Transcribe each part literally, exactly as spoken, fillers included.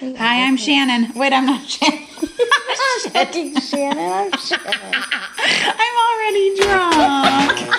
Hi, I'm Shannon. Wait, I'm not Shannon. Shannon, Shannon, I'm Shannon. I'm already drunk.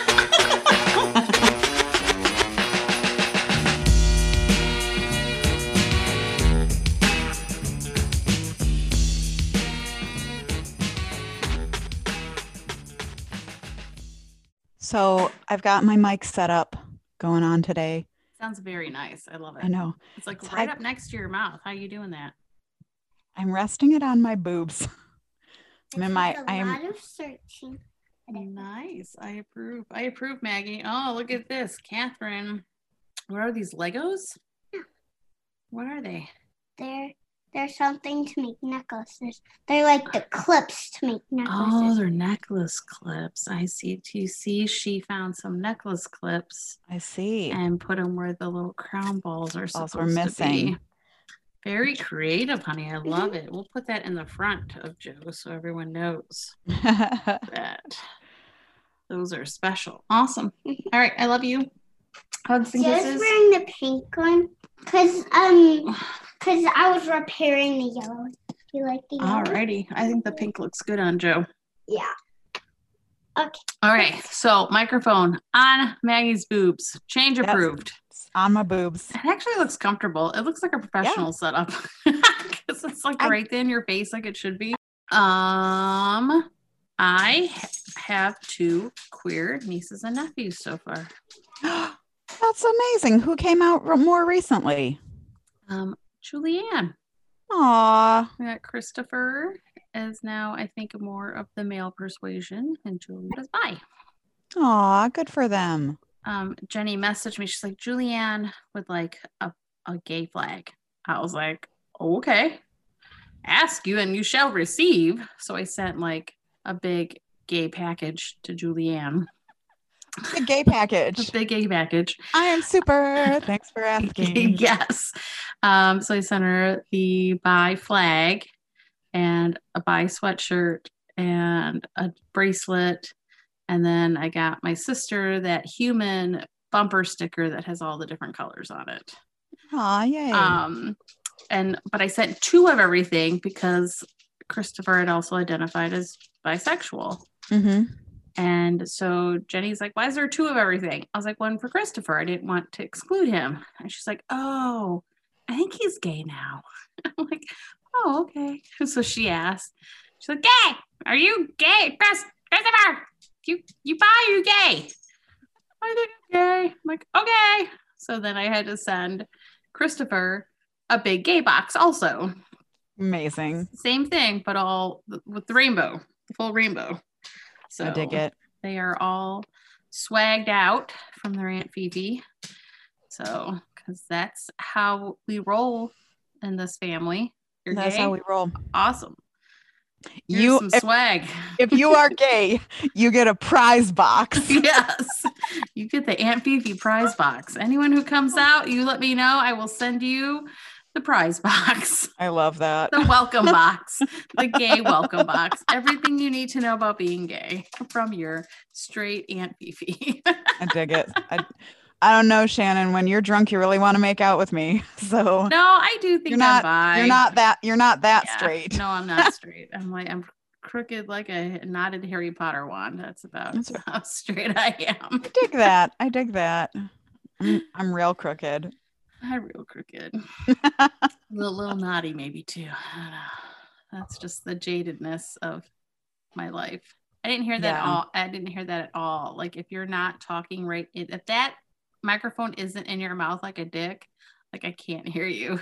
So I've got my mic set up going on today. Sounds very nice. I love it. I know. It's like It's right high- up next to your mouth. How you doing that? I'm resting it on my boobs. I'm in my. a I am. lot of searching. Nice. I approve. I approve, Maggie. Oh, look at this. Catherine. What are these Legos? Yeah. What are they? They're they're something to make necklaces. They're like the clips to make necklaces. Oh, they're necklace clips. I see. Do you see? She found some necklace clips I see. and put them where the little crown balls are supposed Balls were missing. to be. Very creative, honey. I love it. We'll put that in the front of Joe so everyone knows that those are special. Awesome. All right. I love you. Hugs and Just kisses. wearing the pink one because um because I was repairing the yellow one. Do you like the yellow? Alrighty. I think the pink looks good on Joe. Yeah. Okay. All right. So microphone on Maggie's boobs. Change Yes. approved. It's on my boobs. It actually looks comfortable. It looks like a professional setup because it's like I- right there in your face, like it should be. Um, I have two queer nieces and nephews so far. That's amazing. Who came out re- more recently? Um, Julianne. Aw. We got Christopher is now, I think, more of the male persuasion, and Julie is bi. Aw, good for them. Um, Jenny messaged me. She's like, Julianne would like a, a gay flag. I was like, okay. Ask you and you shall receive. So I sent like a big gay package to Julianne. The gay package. A big gay package. I am super. Thanks for asking. Yes. Um, so I sent her the bi flag and a bi sweatshirt and a bracelet. And then I got my sister that human bumper sticker that has all the different colors on it. Aw, yay. Um, and but I sent two of everything because Christopher had also identified as bisexual. Mm-hmm. And so Jenny's like, why is there two of everything? I was like, one for Christopher. I didn't want to exclude him. And she's like, oh, I think he's gay now. I'm like, oh, okay. So she asked, she's like, gay, are you gay, Chris, Christopher? You, you bi, or you gay? I think I'm gay. I'm like, okay. So then I had to send Christopher a big gay box also. Amazing. Same thing, but all with the rainbow, the full rainbow. So I dig it. they are all swagged out from their Aunt Phoebe. So, because that's how we roll in this family. You're That's gay? how we roll. Awesome. Here's You, some if, swag. if you are gay, you get a prize box. Yes. You get the Aunt Phoebe prize box. Anyone who comes out, you let me know. I will send you the prize box. I love that. The welcome box. The gay welcome box. Everything you need to know about being gay from your straight Aunt Phoebe. I dig it. I, I don't know, Shannon. When you're drunk, you really want to make out with me. So No, I do think you're not. I'm bi. You're not that. You're not that Yeah. straight. No, I'm not straight. I'm like I'm crooked like a knotted Harry Potter wand. That's about That's how straight I am. I dig that. I dig that. I'm, I'm real crooked. I'm real crooked. a little, little naughty maybe too. I don't know. That's just the jadedness of my life. I didn't hear that Yeah. all. I didn't hear that at all. Like if you're not talking right, if that microphone isn't in your mouth like a dick, like I can't hear you.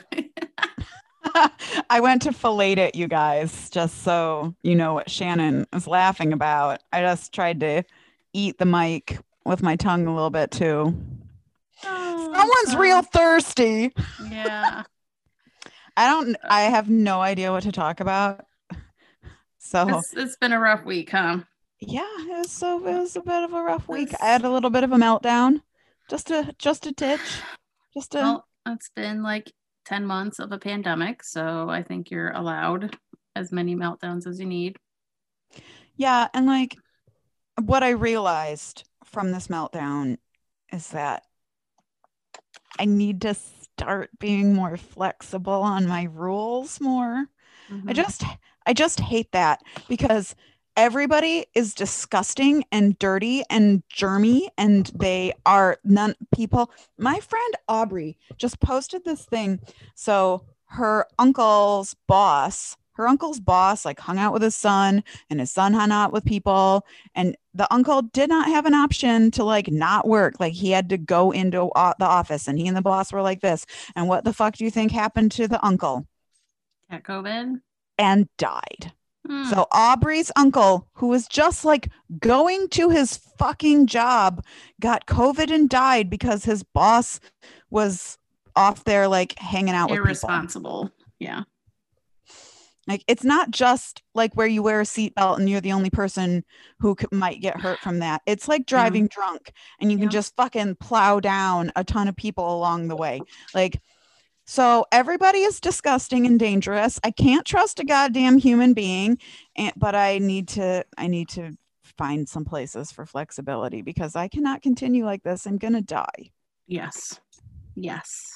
I went to fillet it, you guys, just so you know what Shannon is laughing about. I just tried to eat the mic with my tongue a little bit too. Oh, Someone's fun. real thirsty. Yeah. I don't. I have no idea what to talk about. So It's, it's been a rough week, huh? yeah, it was so it was a bit of a rough week. This- I had a little bit of a meltdown, just a just a titch, just a. Well, it's been like ten months of a pandemic, so I think you're allowed as many meltdowns as you need. Yeah, and like what I realized from this meltdown is that I need to start being more flexible on my rules more. Mhm. I just I just hate that because everybody is disgusting and dirty and germy and they are none people. My friend Aubrey just posted this thing. So her uncle's boss, her uncle's boss like hung out with his son and his son hung out with people and the uncle did not have an option to like not work. Like he had to go into o- the office and he and the boss were like this. And what the fuck do you think happened to the uncle? Cat COVID. And died. Hmm. So Aubrey's uncle, who was just like going to his fucking job, got COVID and died because his boss was off there like hanging out with people. Irresponsible. Yeah. Like it's not just like where you wear a seatbelt and you're the only person who c- might get hurt from that. It's like driving drunk and you can Yeah. just fucking plow down a ton of people along the way. Like so everybody is disgusting and dangerous. I can't trust a goddamn human being, and, but I need to I need to find some places for flexibility because I cannot continue like this. I'm going to die. Yes. Yes.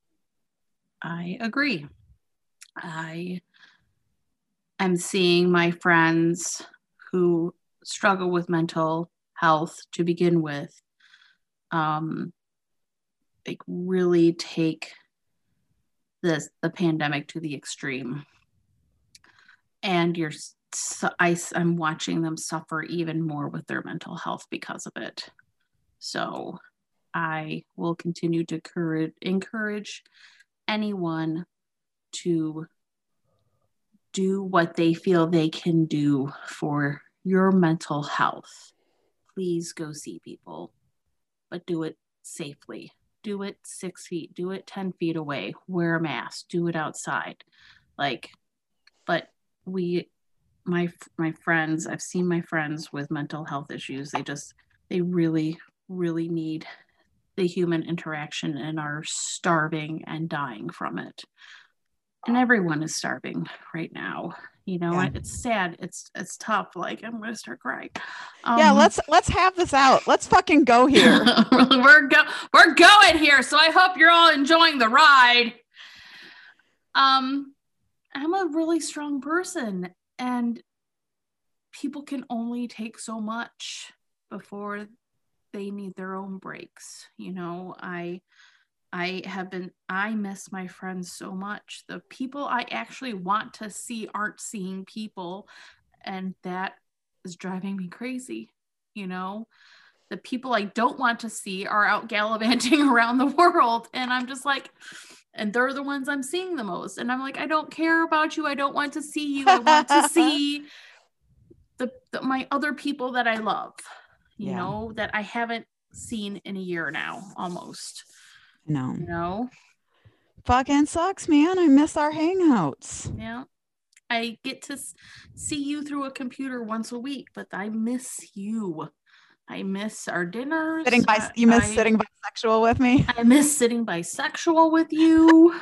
I agree. I am seeing my friends who struggle with mental health to begin with, um, like really take this the pandemic to the extreme, and you're so, I, I'm watching them suffer even more with their mental health because of it. So I will continue to encourage, encourage anyone to do what they feel they can do for your mental health. Please go see people, but do it safely. Do it six feet, do it ten feet away, wear a mask, do it outside. Like, but we, my, my friends, I've seen my friends with mental health issues. They just, they really, really need the human interaction and are starving and dying from it. And everyone is starving right now. You know, Yeah. it's sad. It's it's tough. Like I'm gonna start crying. Um, Yeah, let's let's have this out. Let's fucking go here. we're go we're going here. So I hope you're all enjoying the ride. Um, I'm a really strong person, and people can only take so much before they need their own breaks. You know, I. I have been, I miss my friends so much. The people I actually want to see aren't seeing people, and that is driving me crazy. You know, the people I don't want to see are out gallivanting around the world, and I'm just like, and they're the ones I'm seeing the most. And I'm like, I don't care about you. I don't want to see you. I want to see the, the my other people that I love, you Yeah. know, that I haven't seen in a year now, almost. No. You know, Fucking sucks, man. I miss our hangouts. yeah. I get to s- see you through a computer once a week, but I miss you. I miss our dinners. Sitting by, I, you miss I, sitting bisexual with me. I miss sitting bisexual with you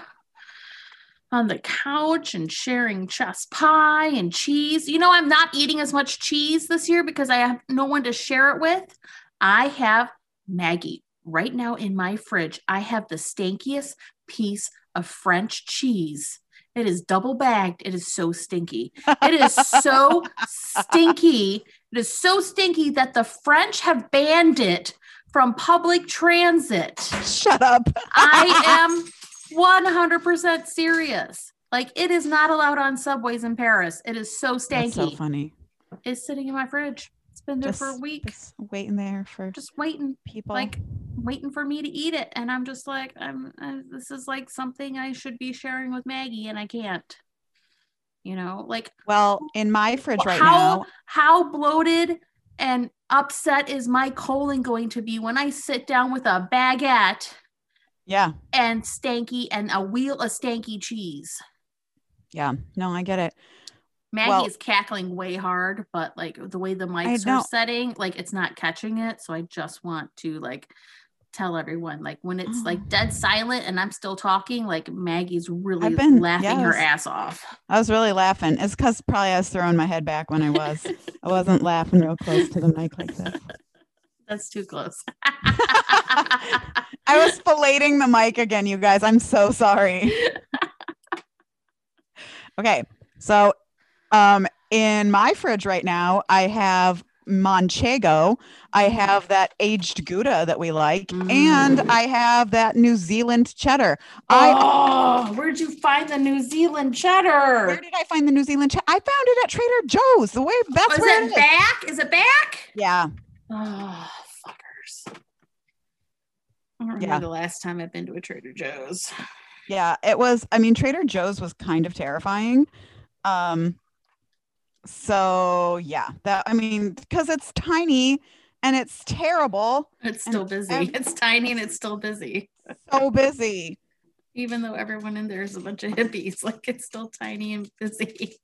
on the couch and sharing chess pie and cheese. You know, I'm not eating as much cheese this year because I have no one to share it with. I have Maggie. Right now in my fridge, I have the stankiest piece of French cheese. It is double bagged. It is so stinky. It is so stinky. It is so stinky that the French have banned it from public transit. Shut up. I am one hundred percent serious. Like, it is not allowed on subways in Paris. It is so stanky. That's so funny. It's sitting in my fridge. It's been there Just, for a week. just waiting there for Just waiting. people. Like, waiting for me to eat it, and I'm just like, I'm uh, this is like something I should be sharing with Maggie, and I can't. You know, like, well, in my fridge right how now, how bloated and upset is my colon going to be when I sit down with a baguette yeah, and stanky and a wheel of stanky cheese? yeah, no, I get it. Maggie Well- is cackling way hard, but like the way the mics know. are setting, like it's not catching it. So I just want to like tell everyone, like when it's like dead silent and I'm still talking, like Maggie's really I've been- laughing yeah, I her was- ass off. I was really laughing. It's because probably I was throwing my head back when I was. I wasn't laughing real close to the mic like this. That's too close. I was filleting the mic again, you guys. I'm so sorry. Okay, so um, in my fridge right now, I have Manchego. I have that aged Gouda that we like, Mm. and I have that New Zealand cheddar. I Oh, where'd you find the New Zealand cheddar? where did I find the New Zealand cheddar? I found it at Trader Joe's. The way that's Oh, is where it it is. back? Is it back? Yeah, Oh, fuckers. I don't remember Yeah. the last time I've been to a Trader Joe's. yeah. It was. I mean, Trader Joe's was kind of terrifying. Um. So yeah, that I mean, because it's tiny and it's terrible, It's And still busy. ev- It's tiny and it's still busy. so busy. Even though everyone in there is a bunch of hippies, like it's still tiny and busy.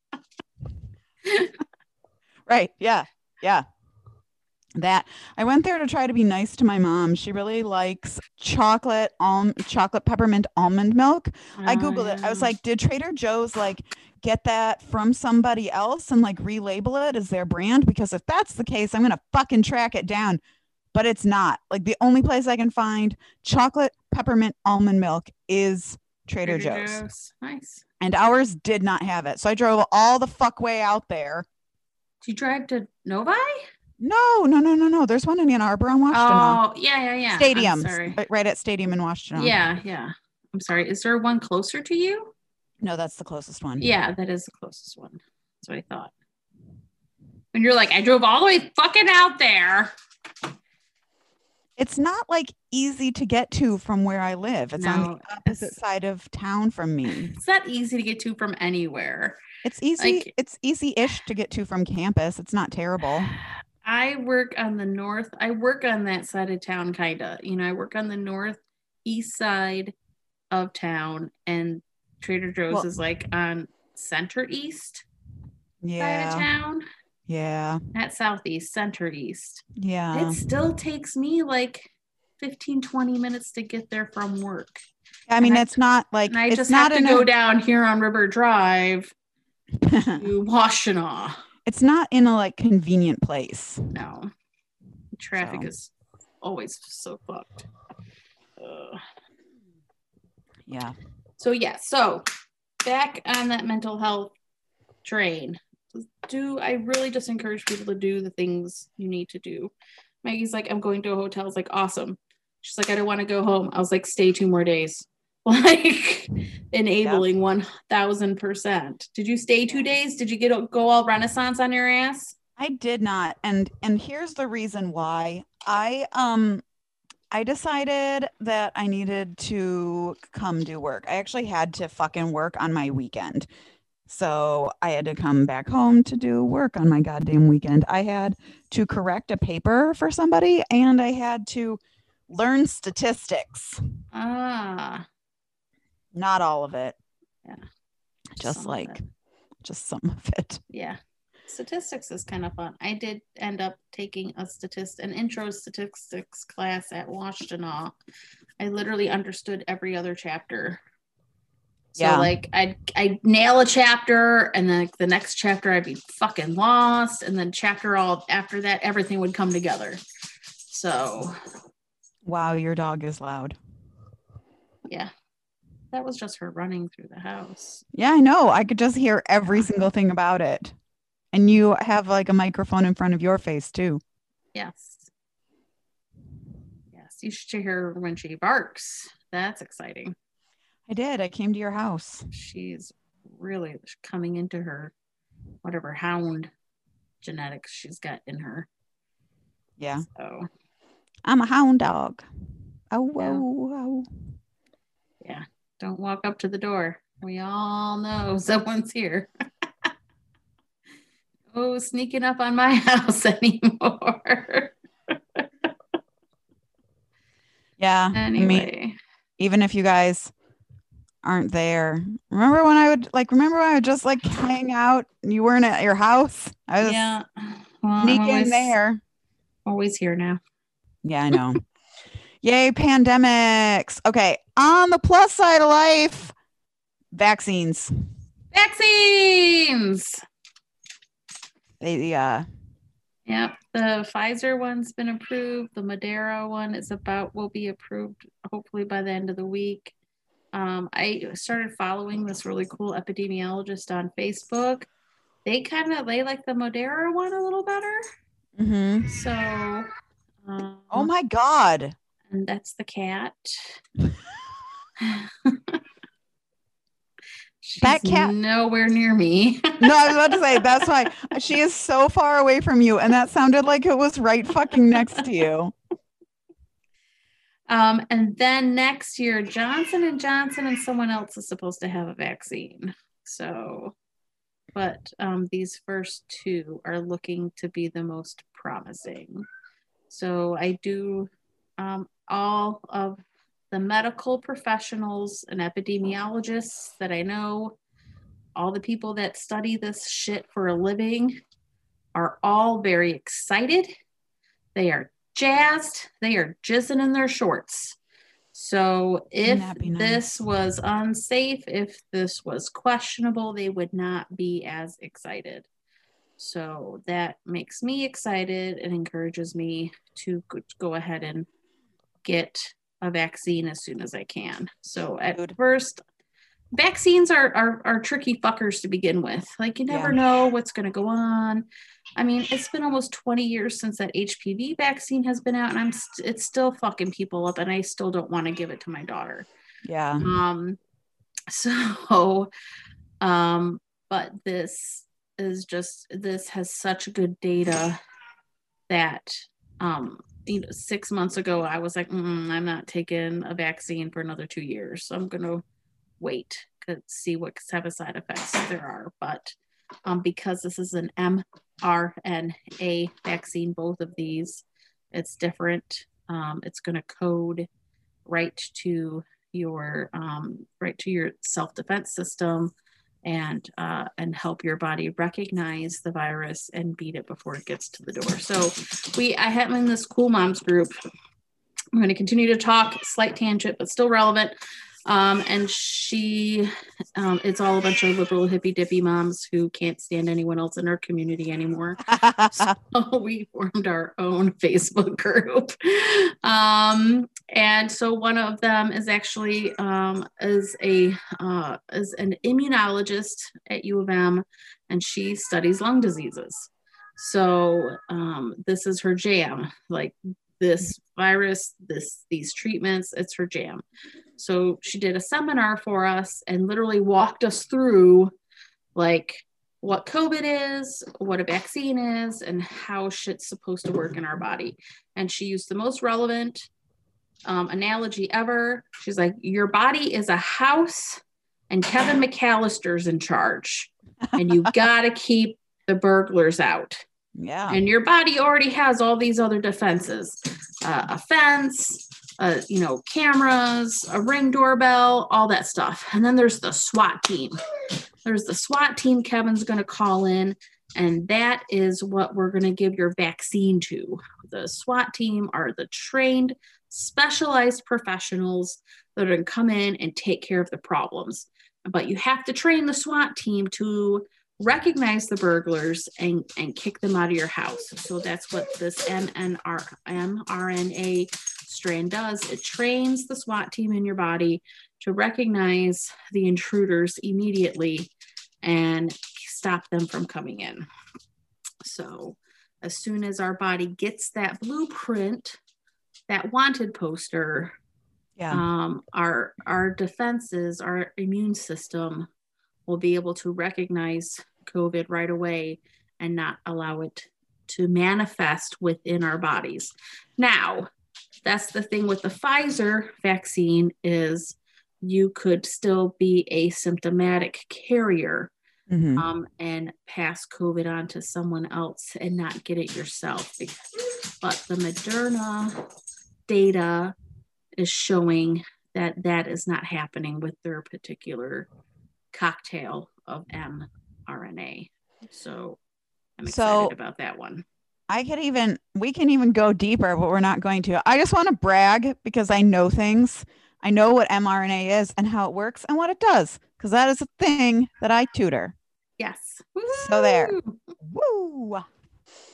Right. Yeah. Yeah. That I went there to try to be nice to my mom. She really likes chocolate alm chocolate peppermint almond milk. I Oh, googled it. I was yeah. like, did Trader Joe's like get that from somebody else and like relabel it as their brand? Because if that's the case, I'm gonna fucking track it down. But it's not. Like the only place I can find chocolate peppermint almond milk is Trader, Joe's. Nice. And ours did not have it. So I drove all the fuck way out there. Did you drive to Novi? No, no, no, no, no. There's one in Ann Arbor on Washtenaw. Oh, yeah, yeah, yeah. I'm Stadium. sorry. Right, right at Stadium in Washtenaw. Yeah, yeah. I'm sorry. Is there one closer to you? No, that's the closest one. Yeah, that is the closest one. That's what I thought. When you're like, I drove all the way fucking out there. It's not like easy to get to from where I live. It's on No, the opposite it's- side of town from me. It's not easy to get to from anywhere. It's easy. Like- it's easy-ish to get to from campus. It's not terrible. I work on the north. I work on that side of town, kind of. You know, I work on the northeast side of town, and Trader Joe's Well- is like on center east side of Yeah. town. Yeah. Not southeast, center east. Yeah. It still takes me like fifteen, twenty minutes to get there from work. I mean, I- it's not like And I it's just not have to in go a, down here on River Drive to Washtenaw. it's not in a like convenient place. No. Traffic So. is always so fucked. Ugh. Yeah. So yeah, so back on that mental health train. Do I really just encourage people to do the things you need to do? Maggie's like, I'm going to a hotel. I was like, awesome. She's like, I don't want to go home. I was like, stay two more days. Like enabling one thousand percent. Did you stay two days? Did you get go all Renaissance on your ass? I did not. And and here's the reason why. I um I decided that I needed to come do work. I actually had to fucking work on my weekend. So I had to come back home to do work on my goddamn weekend. I had to correct a paper for somebody and I had to learn statistics. Ah, Not all of it. Yeah. Just some of like it. just some of it. Yeah. Statistics is kind of fun. I did end up taking a statist an intro statistics class at Washtenaw. I literally understood every other chapter. So Yeah. like I'd I'd nail a chapter and then the next chapter I'd be fucking lost. And then chapter all after that, everything would come together. So Wow, your dog is loud. yeah. That was just her running through the house. Yeah, I know. I could just hear every single thing about it. And you have like a microphone in front of your face too. Yes. Yes. You should hear her when she barks. That's exciting. I did. I came to your house. She's really coming into her whatever hound genetics she's got in her. Yeah. So I'm a hound dog. Oh, Yeah. whoa, whoa. yeah, don't walk up to the door. We all know someone's here. Oh, sneaking up on my house anymore. Yeah. I mean, Anyway, even if you guys aren't there, remember when I would like, remember when I would just like hang out and you weren't at your house? I was yeah. Well, I'm sneak in always, there. always here now. Yeah, I know. Yay, pandemics. Okay. On the plus side of life, vaccines. Vaccines. They uh Yep, the Pfizer one's been approved. The Moderna one is about will be approved hopefully by the end of the week. Um, I started following this really cool epidemiologist on Facebook. They kind of they like the Moderna one a little better. Mm-hmm. So, um, Oh my God. and that's the cat. She's That cat- nowhere near me. No, I was about to say, that's why she is so far away from you. And that sounded like it was right fucking next to you. Um, and then next year, Johnson and Johnson and someone else is supposed to have a vaccine. So, but um, these first two are looking to be the most promising. So I do um, all of the medical professionals and epidemiologists that I know, all the people that study this shit for a living are all very excited. They are jazzed. They are jizzing in their shorts. So if Wouldn't that be nice? this was unsafe, if this was questionable, they would not be as excited. So that makes me excited and encourages me to go- go ahead and get a vaccine as soon as I can. So at Good. first, vaccines are, are are tricky fuckers to begin with. Like you never Yeah. know what's going to go on. I mean, it's been almost twenty years since that H P V vaccine has been out, and I'm st- it's still fucking people up, and I still don't want to give it to my daughter. Yeah. Um, so, um, but this is just this has such good data that um you know, six months ago I was like, mm, I'm not taking a vaccine for another two years. So I'm gonna wait to see what type of side effects there are. But um, because this is an mRNA vaccine, both of these, it's different. Um, it's going to code right to your um, right to your self-defense system and uh, and help your body recognize the virus and beat it before it gets to the door. So we I have in this Cool Moms group. I'm going to continue to talk, slight tangent, but still relevant. Um, and she, um, it's all a bunch of liberal hippy dippy moms who can't stand anyone else in our community anymore. So we formed our own Facebook group. Um, and so one of them is actually, um, is a, uh, is an immunologist at U of M, and she studies lung diseases. So, um, this is her jam, like this virus, this, these treatments, it's her jam. So she did a seminar for us and literally walked us through like what COVID is, what a vaccine is, and how shit's supposed to work in our body. And she used the most relevant um, analogy ever. She's like, your body is a house and Kevin McAllister's in charge. And you got to keep the burglars out. Yeah. And your body already has all these other defenses, uh, a fence, uh, you know, cameras, a Ring doorbell, all that stuff. And then there's the SWAT team. There's the SWAT team Kevin's going to call in, and that is what we're going to give your vaccine to. The SWAT team are the trained, specialized professionals that are going to come in and take care of the problems. But you have to train the SWAT team to recognize the burglars and, and kick them out of your house. So that's what this M N R, mRNA strand does. It trains the SWAT team in your body to recognize the intruders immediately and stop them from coming in. So as soon as our body gets that blueprint, that wanted poster, Yeah. um, our, our defenses, our immune system will be able to recognize COVID right away and not allow it to manifest within our bodies. Now, that's the thing with the Pfizer vaccine is you could still be a symptomatic carrier Mhm. um, and pass COVID on to someone else and not get it yourself. But the Moderna data is showing that that is not happening with their particular cocktail of mRNA. So I'm excited So- about that one. I could even, we can even go deeper, but we're not going to. I just want to brag because I know things. I know what mRNA is and how it works and what it does, because that is a thing that I tutor. Yes. So there. Woo! Woo!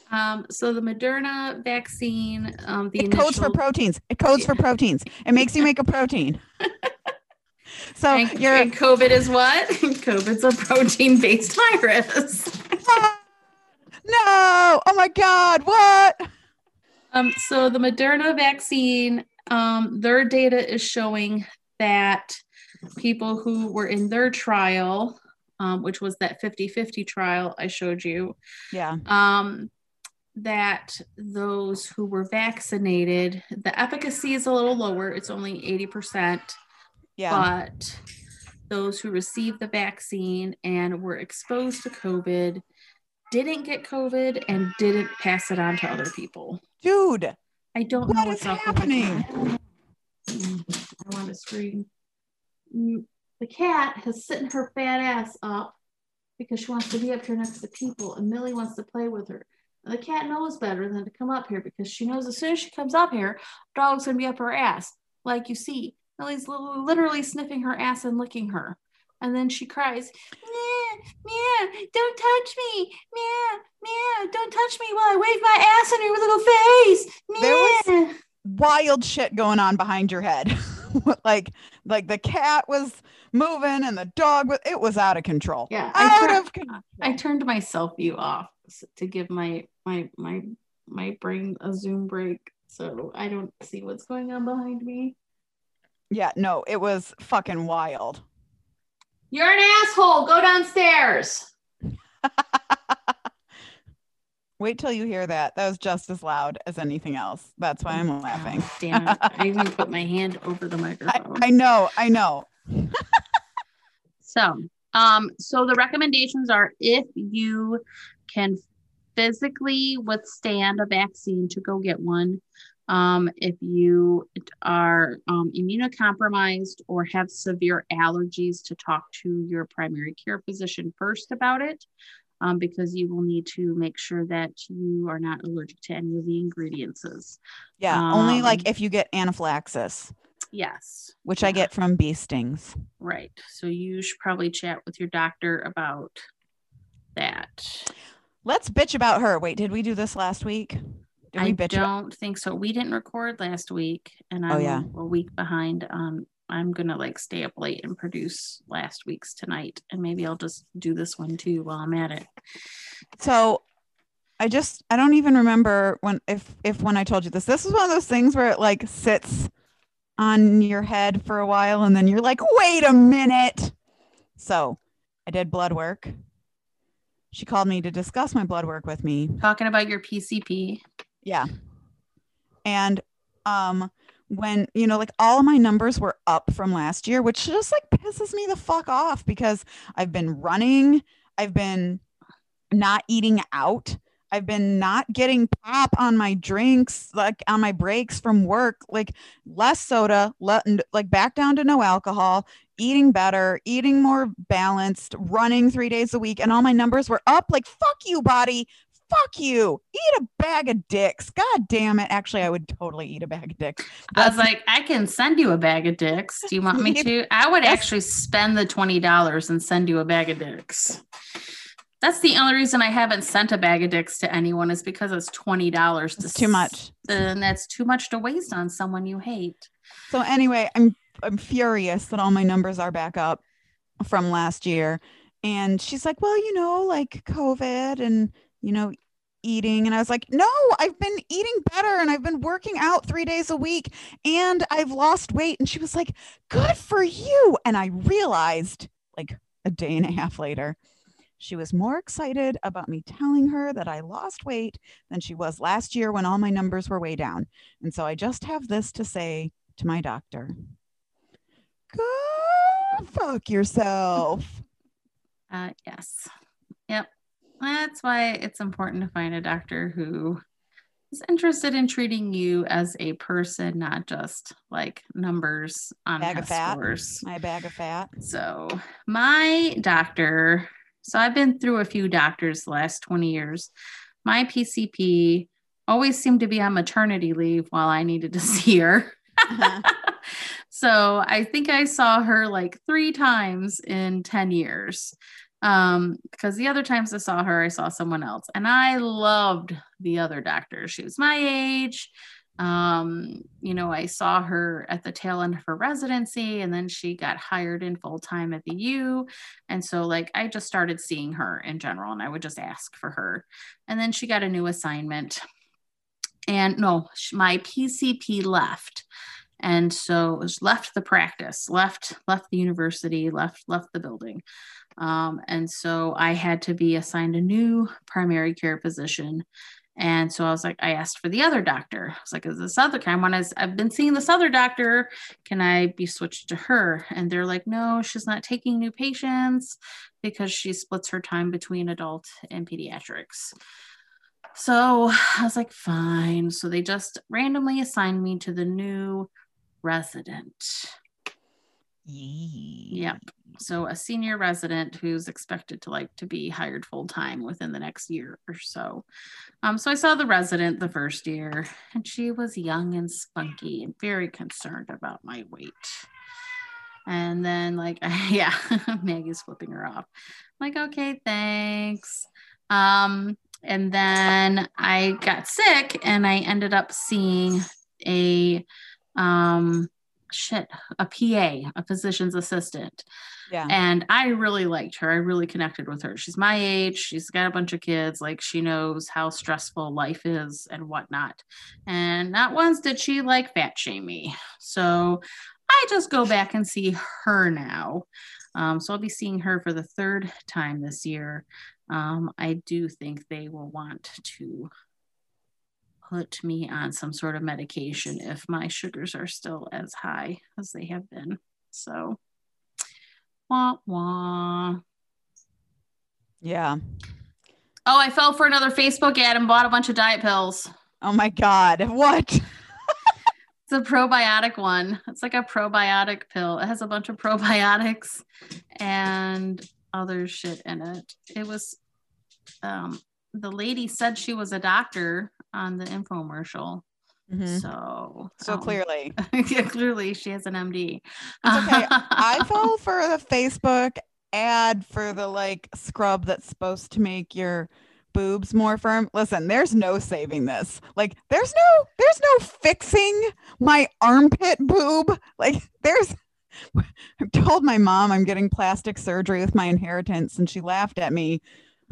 Um, so the Moderna vaccine, um, the It initial codes for proteins. It codes for proteins. It makes you make a protein. So and, you're and COVID is what? COVID's a protein-based virus. Ah! No. Oh my God. What? Um, so the Moderna vaccine, um, their data is showing that people who were in their trial, um, which was that fifty-fifty trial I showed you, Yeah. um, that those who were vaccinated, the efficacy is a little lower. It's only eighty percent. Yeah. But those who received the vaccine and were exposed to COVID didn't get COVID and didn't pass it on to other people. Dude. I don't What know is what's up happening? with the cat. I want to scream. Mm, The cat has sitting her fat ass up because she wants to be up here next to people, and Millie wants to play with her. And the cat knows better than to come up here because she knows as soon as she comes up here, dog's gonna be up her ass. Like you see, Millie's li- literally sniffing her ass and licking her. And then she cries, Meow, meow, don't touch me. Meow, meow, don't touch me while I wave my ass in your little face. Meow. There was wild shit going on behind your head. like like the cat was moving and the dog was it was out of control. Yeah, I Out tur- of control. I turned my self view off to give my my my my brain a Zoom break, so I don't see what's going on behind me. Yeah, no, it was fucking wild. You're an asshole. Go downstairs. Wait till you hear that. That was just as loud as anything else. That's why I'm laughing. Oh, damn it. I even put my hand over the I, microphone. I know, I know. So, um, so the recommendations are if you can physically withstand a vaccine, to go get one. Um, if you are um, immunocompromised or have severe allergies, to talk to your primary care physician first about it, um, because you will need to make sure that you are not allergic to any of the ingredients. Yeah, only Um, like if you get anaphylaxis, Yes. which I get from bee stings. Right. So you should probably chat with your doctor about that. Let's bitch about her. Wait, did we do this last week? Did we I bitch about- don't think so. We didn't record last week, and I'm Oh, yeah. a, a week behind. Um, I'm gonna like stay up late and produce last week's tonight, and maybe I'll just do this one too while I'm at it. So I just I don't even remember when if if when I told you this. This is one of those things where it like sits on your head for a while and then you're like, wait a minute. So I did blood work. She called me to discuss my blood work with me. Talking about your P C P. Yeah. And um when, you know, like all of my numbers were up from last year, which just like pisses me the fuck off because I've been running, I've been not eating out, I've been not getting pop on my drinks, like on my breaks from work, like less soda, le- like back down to no alcohol, eating better, eating more balanced, running three days a week. And all my numbers were up. Like, fuck you, body. Fuck you. Eat a bag of dicks. God damn it. Actually, I would totally eat a bag of dicks. I was like, I can send you a bag of dicks. Do you want me to? I would Yes. actually spend the twenty dollars and send you a bag of dicks. That's the only reason I haven't sent a bag of dicks to anyone, is because it's twenty dollars. It's too much. And that's too much to waste on someone you hate. So anyway, I'm I'm furious that all my numbers are back up from last year. And she's like, well, you know, like COVID and, you know, eating. And I was like, no, I've been eating better and I've been working out three days a week and I've lost weight. And she was like, good for you. And I realized like a day and a half later, she was more excited about me telling her that I lost weight than she was last year when all my numbers were way down. And so I just have this to say to my doctor. Go fuck yourself. Uh, yes. Yep. That's why it's important to find a doctor who is interested in treating you as a person, not just like numbers on Bag of test fat. scores. My bag of fat. So my doctor, so I've been through a few doctors the last twenty years. My P C P always seemed to be on maternity leave while I needed to see her. Uh-huh. So I think I saw her like three times in ten years. Um, because the other times I saw her, I saw someone else. And I loved the other doctor. She was my age. Um, you know, I saw her at the tail end of her residency, and then she got hired in full time at the U. And so, like, I just started seeing her in general, and I would just ask for her. And then she got a new assignment. And no, my P C P left. And so it was left the practice, left, left the university, left, left the building. Um, and so I had to be assigned a new primary care position. And so I was like, I asked for the other doctor. I was like, is this other kind? When I was, I've been seeing this other doctor, can I be switched to her? And they're like, no, she's not taking new patients because she splits her time between adult and pediatrics. So I was like, fine. So they just randomly assigned me to the new resident. Yep. So a senior resident who's expected to like to be hired full time within the next year or so. Um, so I saw the resident the first year, and she was young and spunky and very concerned about my weight. And then like, yeah, Maggie's flipping her off. I'm like, okay, thanks. Um, and then I got sick, and I ended up seeing a um shit a P A, a physician's assistant. Yeah. And I really liked her. I really connected with her. She's my age. She's got a bunch of kids. Like, she knows how stressful life is and whatnot. And not once did she like fat shame me. So I just go back and see her now. Um, so I'll be seeing her for the third time this year. Um, I do think they will want to put me on some sort of medication if my sugars are still as high as they have been. So, wah, wah. Yeah. Oh, I fell for another Facebook ad and bought a bunch of diet pills. Oh my God. What? It's a probiotic one. It's like a probiotic pill. It has a bunch of probiotics and other shit in it. It was, um, the lady said she was a doctor on the infomercial. Mm-hmm. So, so um, clearly, yeah, clearly she has an M D. It's okay. I fell for the Facebook ad for the like scrub that's supposed to make your boobs more firm. Listen, there's no saving this. Like, there's no, there's no fixing my armpit boob. Like, there's. I told my mom I'm getting plastic surgery with my inheritance, and she laughed at me.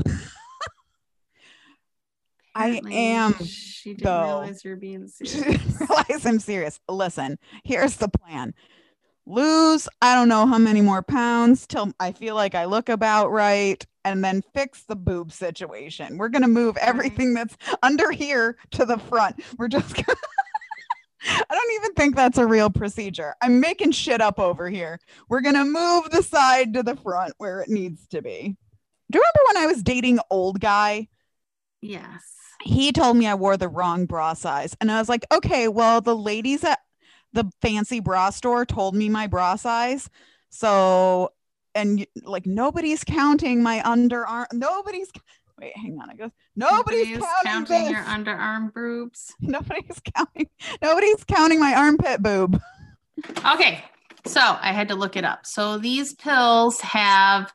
Apparently, I am. She didn't though. realize you're being serious. She didn't realize I'm serious. Listen, here's the plan. Lose, I don't know how many more pounds till I feel like I look about right, and then fix the boob situation. We're going to move everything that's under here to the front. We're just going to. I don't even think that's a real procedure. I'm making shit up over here. We're going to move the side to the front where it needs to be. Do you remember when I was dating old guy? Yes. He told me I wore the wrong bra size. And I was like, okay, well, the ladies at the fancy bra store told me my bra size. So, and like, nobody's counting my underarm. Nobody's, wait, hang on. I go, nobody's, nobody's counting, counting your underarm boobs. Nobody's counting. Nobody's counting my armpit boob. Okay. So I had to look it up. So these pills have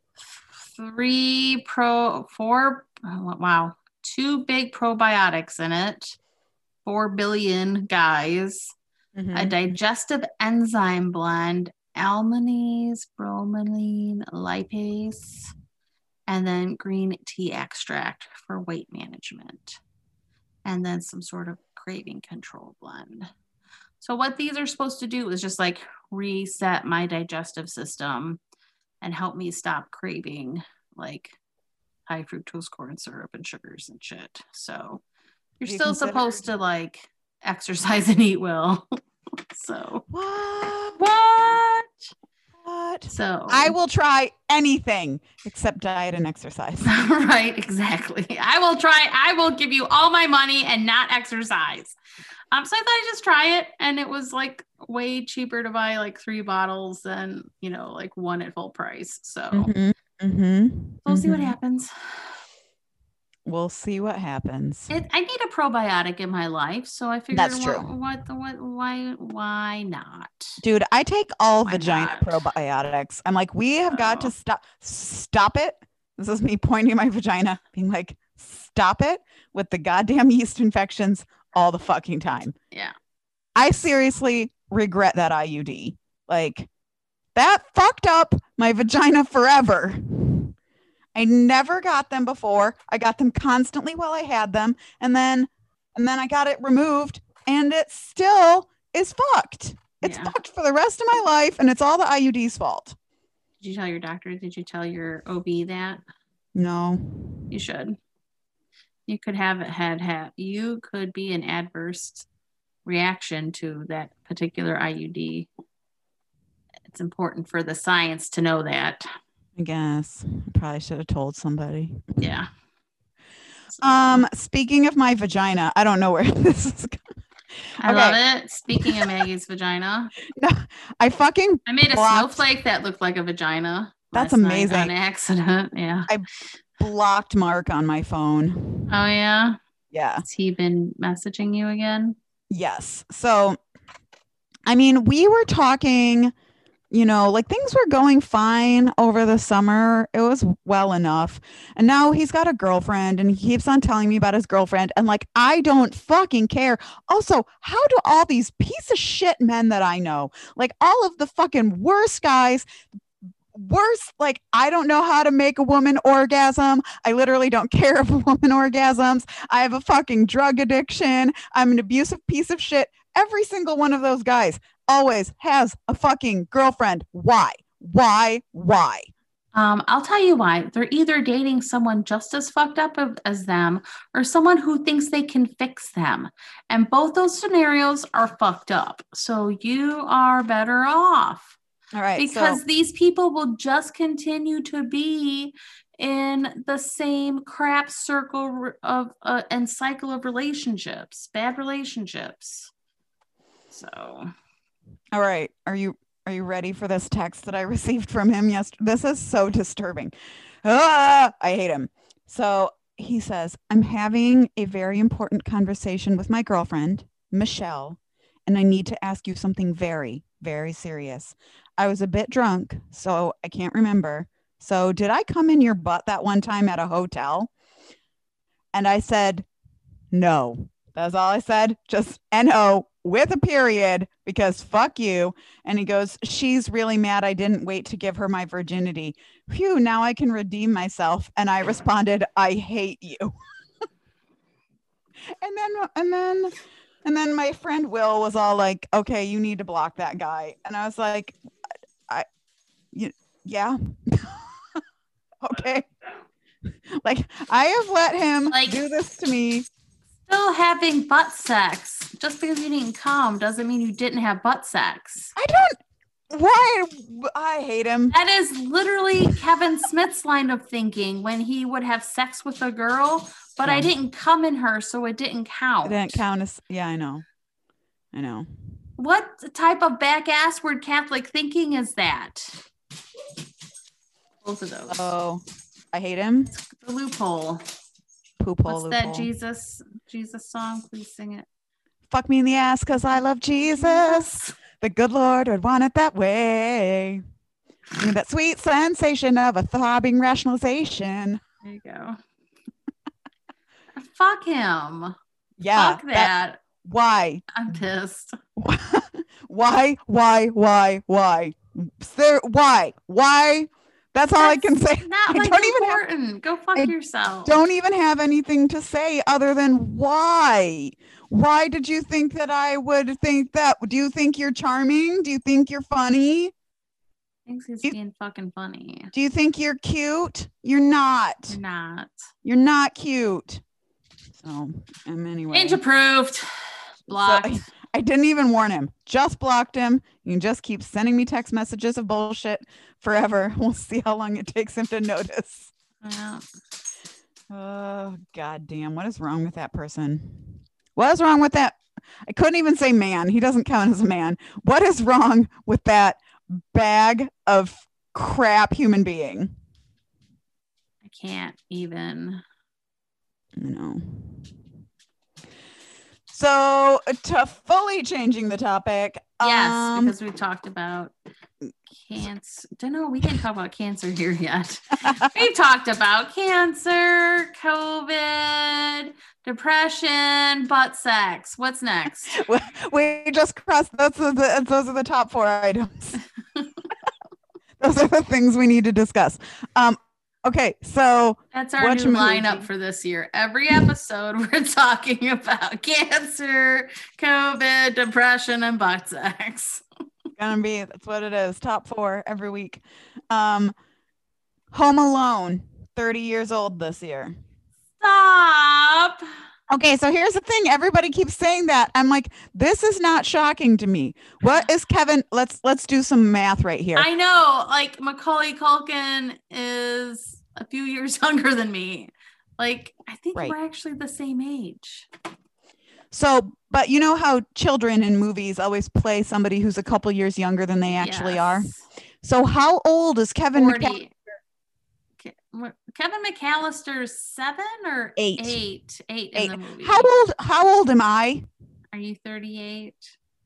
three pro, four, oh, wow. Two big probiotics in it, four billion guys, mm-hmm. a digestive enzyme blend, almanese, bromelain, lipase, and then green tea extract for weight management, and then some sort of craving control blend. So what these are supposed to do is just like reset my digestive system and help me stop craving like high fructose corn syrup and sugars and shit. So you're you still considered... supposed to like exercise and eat well. So what? What? What? So I will try anything except diet and exercise. Right, exactly. I will try. I will give you all my money and not exercise. Um, so I thought I'd just try it, and it was like way cheaper to buy like three bottles than, you know, like one at full price. So. Mm-hmm. Mm-hmm. We'll mm-hmm. see what happens. we'll see what happens. It, I need a probiotic in my life, so I figured, That's what, true. what, what, why, why not? Dude, I take all Why vagina not? probiotics. I'm like, we have got to Oh. stop. Stop it. This is me pointing at my vagina, being like, stop it with the goddamn yeast infections all the fucking time. Yeah. I seriously regret that I U D. Like, that fucked up my vagina forever. I never got them before. I got them constantly while I had them, and then and then I got it removed, and it still is fucked. It's Yeah. fucked for the rest of my life, and it's all the I U D's fault. Did you tell your doctor? Did you tell your O B that? No. You should. You could have it had had you could be an adverse reaction to that particular I U D. It's important for the science to know that. I guess I probably should have told somebody. Yeah. So, Um, speaking of my vagina, I don't know where this is going. I okay. love it. Speaking of Maggie's vagina, No, I fucking I made a blocked- snowflake that looked like a vagina. That's last night amazing. on accident. Yeah. blocked Mark on my phone. Oh yeah. Yeah. Has he been messaging you again? Yes. So, I mean, we were talking, you know, like things were going fine over the summer. It was well enough. And now he's got a girlfriend and he keeps on telling me about his girlfriend. And like, I don't fucking care. Also, how do all these piece of shit men that I know, like all of the fucking worst guys, worse, like I don't know how to make a woman orgasm. I literally don't care if a woman orgasms. I have a fucking drug addiction. I'm an abusive piece of shit. Every single one of those guys always has a fucking girlfriend. Why? Why? Why? Um, I'll tell you why. They're either dating someone just as fucked up as them or someone who thinks they can fix them. And both those scenarios are fucked up. So you are better off. All right. Because so, these people will just continue to be in the same crap circle of uh, and cycle of relationships, bad relationships. So, all right. Are you are you ready for this text that I received from him yesterday? This is so disturbing. Ah, I hate him. So he says, I'm having a very important conversation with my girlfriend, Michelle, and I need to ask you something very, very serious. I was a bit drunk, so I can't remember. So did I come in your butt that one time at a hotel? And I said, no. That's all I said. Just N O with a period because fuck you. And he goes, she's really mad I didn't wait to give her my virginity. Phew, now I can redeem myself. And I responded, I hate you. and then, and then, and then my friend Will was all like, okay, you need to block that guy. And I was like, I, you, yeah. Okay. Like I have let him Like- do this to me. still having butt sex. Just because you didn't come doesn't mean you didn't have butt sex. I don't. Why? I hate him. That is literally Kevin Smith's line of thinking when he would have sex with a girl, but I Yeah. didn't come in her, so it didn't count. It didn't count as. Yeah, I know. I know. What type of back assward Catholic thinking is that? Both of those. Oh, I hate him. The loophole. Poop hole. What's that loophole. Jesus Jesus song? Please sing it. Fuck me in the ass because I love Jesus. The good Lord would want it that way. You know, that sweet sensation of a throbbing rationalization. There you go. Fuck him. Yeah. Fuck that. Why? I'm pissed. Why? Why? Why? Why? Sir, why? Why? That's all I can say. Not I like don't even have- important. Go fuck I yourself. Don't even have anything to say other than why. Why did you think that I would think that? Do you think you're charming? Do you think you're funny? Thinks he's You- being fucking funny. Do you think you're cute? You're not. You're not. You're not cute. So, um, anyway. Age approved. Blocked. So, I didn't even warn him. Just blocked him. You can just keep sending me text messages of bullshit forever. We'll see how long it takes him to notice. Yeah. Oh, god damn. What is wrong with that person? What is wrong with that? I couldn't even say man. He doesn't count as a man. What is wrong with that bag of crap human being? I can't even. You know. So to fully changing the topic. Yes, um, because we talked about cancer. Don't know. We didn't talk about cancer here yet. We've talked about cancer, COVID, depression, butt sex. What's next? we just crossed. Those are the those are the top four items. Those are the things we need to discuss. Um, okay, so that's our new lineup for this year. Every episode, we're talking about cancer, COVID, depression, and butt sex. Gonna be, that's what it is. Top four every week. Um, Home Alone, thirty years old this year. Stop. Okay, so here's the thing. Everybody keeps saying that. I'm like, this is not shocking to me. What is Kevin? Let's let's do some math right here. I know, like Macaulay Culkin is a few years younger than me. Like, I think right. we're actually the same age. So, but you know how children in movies always play somebody who's a couple years younger than they actually yes. are? So how old is Kevin McAllister? Kevin McAllister's seven or eight? Eight. Eight, eight. in the movie. How old, how old am I? Are you thirty-eight?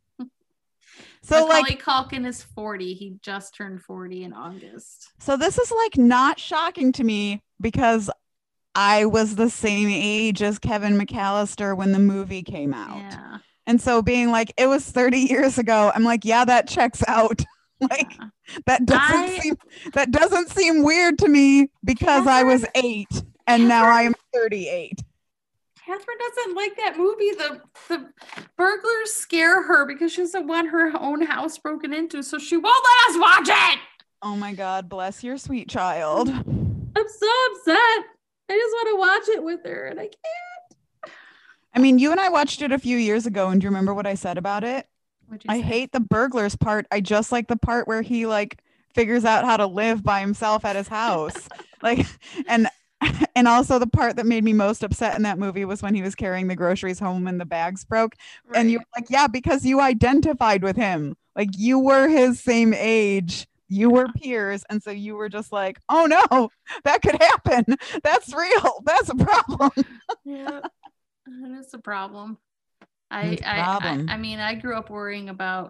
So Macaulay like Culkin is forty. He just turned forty in August. So this is like not shocking to me because I was the same age as Kevin McAllister when the movie came out. Yeah. And so being like, it was thirty years ago, I'm like, yeah, that checks out. Like yeah. that doesn't I, seem that doesn't seem weird to me because Catherine, I was eight and Catherine, now I am thirty-eight. Catherine doesn't like that movie. The the burglars scare her because she doesn't want her own house broken into, so she won't let us watch it. Oh my God, bless your sweet child. I'm so upset. I just want to watch it with her and I can't. I mean, you and I watched it a few years ago, and do you remember what I said about it? I say? hate the burglars part. I just like the part where he like figures out how to live by himself at his house. like, and and also the part that made me most upset in that movie was when he was carrying the groceries home and the bags broke. Right. And you were like, yeah, because you identified with him. Like you were his same age. You were peers. And so you were just like, oh no, that could happen. That's real. That's a problem. Yeah, that is a problem. I, I, I I mean, I grew up worrying about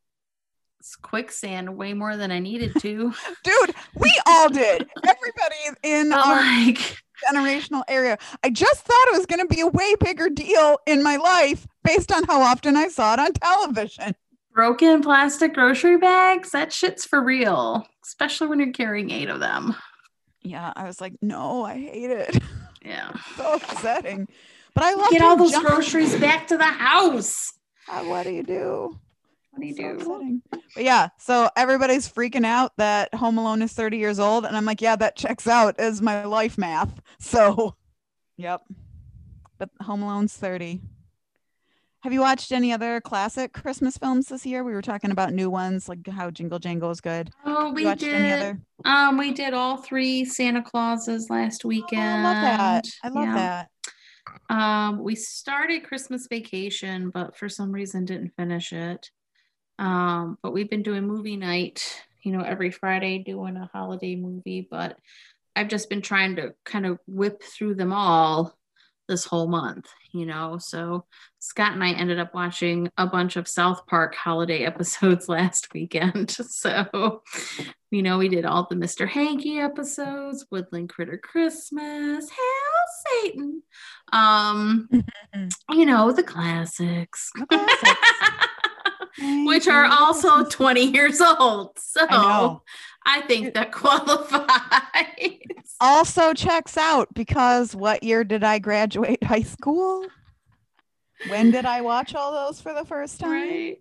quicksand way more than I needed to. Dude, we all did. Everybody in but our like, generational area. I just thought it was going to be a way bigger deal in my life based on how often I saw it on television. Broken plastic grocery bags, that shit's for real, especially when you're carrying eight of them. Yeah, I was like, no, I hate it. Yeah. So upsetting. But I love get all those jump. groceries back to the house. Uh, what do you do? What do you so do? Upsetting. But yeah, so everybody's freaking out that Home Alone is thirty years old, and I'm like, yeah, that checks out as my life math. So, yep. But Home Alone's thirty. Have you watched any other classic Christmas films this year? We were talking about new ones, like how Jingle Jangle is good. Oh, we watched did. Any other? Um, we did all three Santa Clauses last weekend. Oh, I love that. I love yeah. that. Um, we started Christmas Vacation, but for some reason didn't finish it. Um, but we've been doing movie night, you know, every Friday doing a holiday movie, but I've just been trying to kind of whip through them all this whole month, you know. So Scott and I ended up watching a bunch of South Park holiday episodes last weekend. So, you know, we did all the Mister Hanky episodes, Woodland Critter Christmas, Hail Satan, um, you know, the classics, the classics. which are also twenty years old. So I, I think that qualifies. Also checks out because what year did I graduate high school? When did I watch all those for the first time? Right.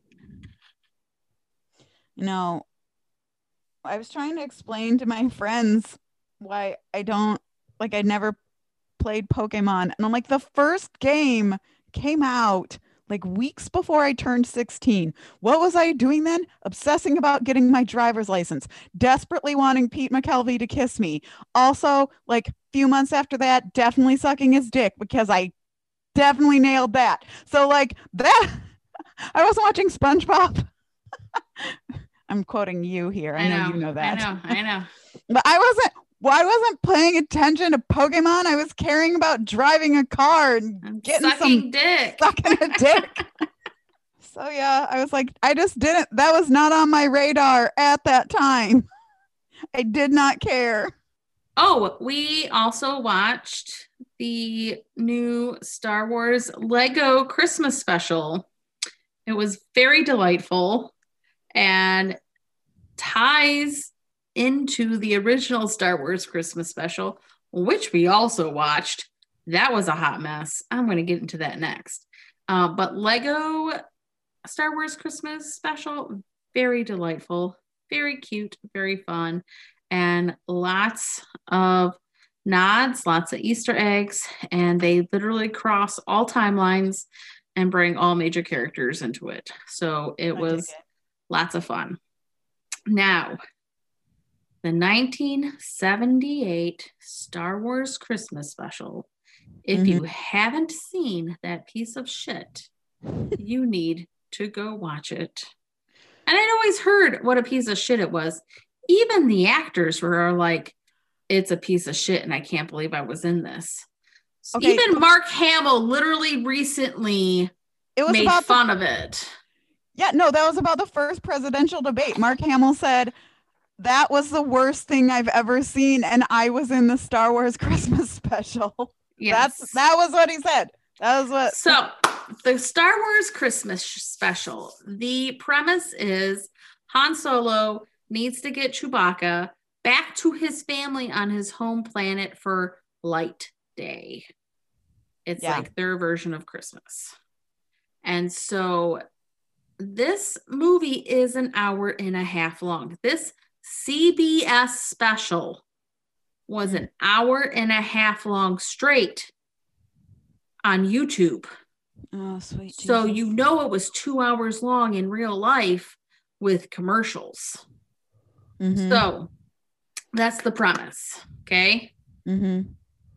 You know, I was trying to explain to my friends why I don't, like, I never played Pokemon. And I'm like, the first game came out like weeks before I turned sixteen. What was I doing then? Obsessing about getting my driver's license, desperately wanting Pete McKelvey to kiss me. Also, like a few months after that, definitely sucking his dick because I definitely nailed that. So like that, I was watching SpongeBob. I'm quoting you here. I, I know, know you know that. I know, I know. But I wasn't Well, I wasn't paying attention to Pokemon. I was caring about driving a car and I'm getting sucking some dick. sucking a dick. So yeah, I was like, I just didn't. That was not on my radar at that time. I did not care. Oh, we also watched the new Star Wars Lego Christmas special. It was very delightful and ties into the original Star Wars Christmas special, which we also watched. That was a hot mess. I'm going to get into that next. Uh, but Lego Star Wars Christmas special, very delightful, very cute, very fun, and lots of nods, lots of Easter eggs, and they literally cross all timelines and bring all major characters into it. So it I was dig it. lots of fun. Now, the nineteen seventy-eight Star Wars Christmas special. If you haven't seen that piece of shit, you need to go watch it. And I'd always heard what a piece of shit it was. Even the actors were like, it's a piece of shit, and I can't believe I was in this. Okay. Even Mark Hamill literally recently It was made about the- fun of it. Yeah, no, that was about the first presidential debate. Mark Hamill said that was the worst thing I've ever seen, and I was in the Star Wars Christmas special. Yes. That's that was what he said. That was what. So the Star Wars Christmas special, the premise is Han Solo needs to get Chewbacca back to his family on his home planet for Light Day. It's Yeah. like their version of Christmas. And so this movie is an hour and a half long. This C B S special was an hour and a half long straight on YouTube. Oh, sweet. So Jesus. you know it was two hours long in real life with commercials. Mhm. So that's the premise, okay? Mhm.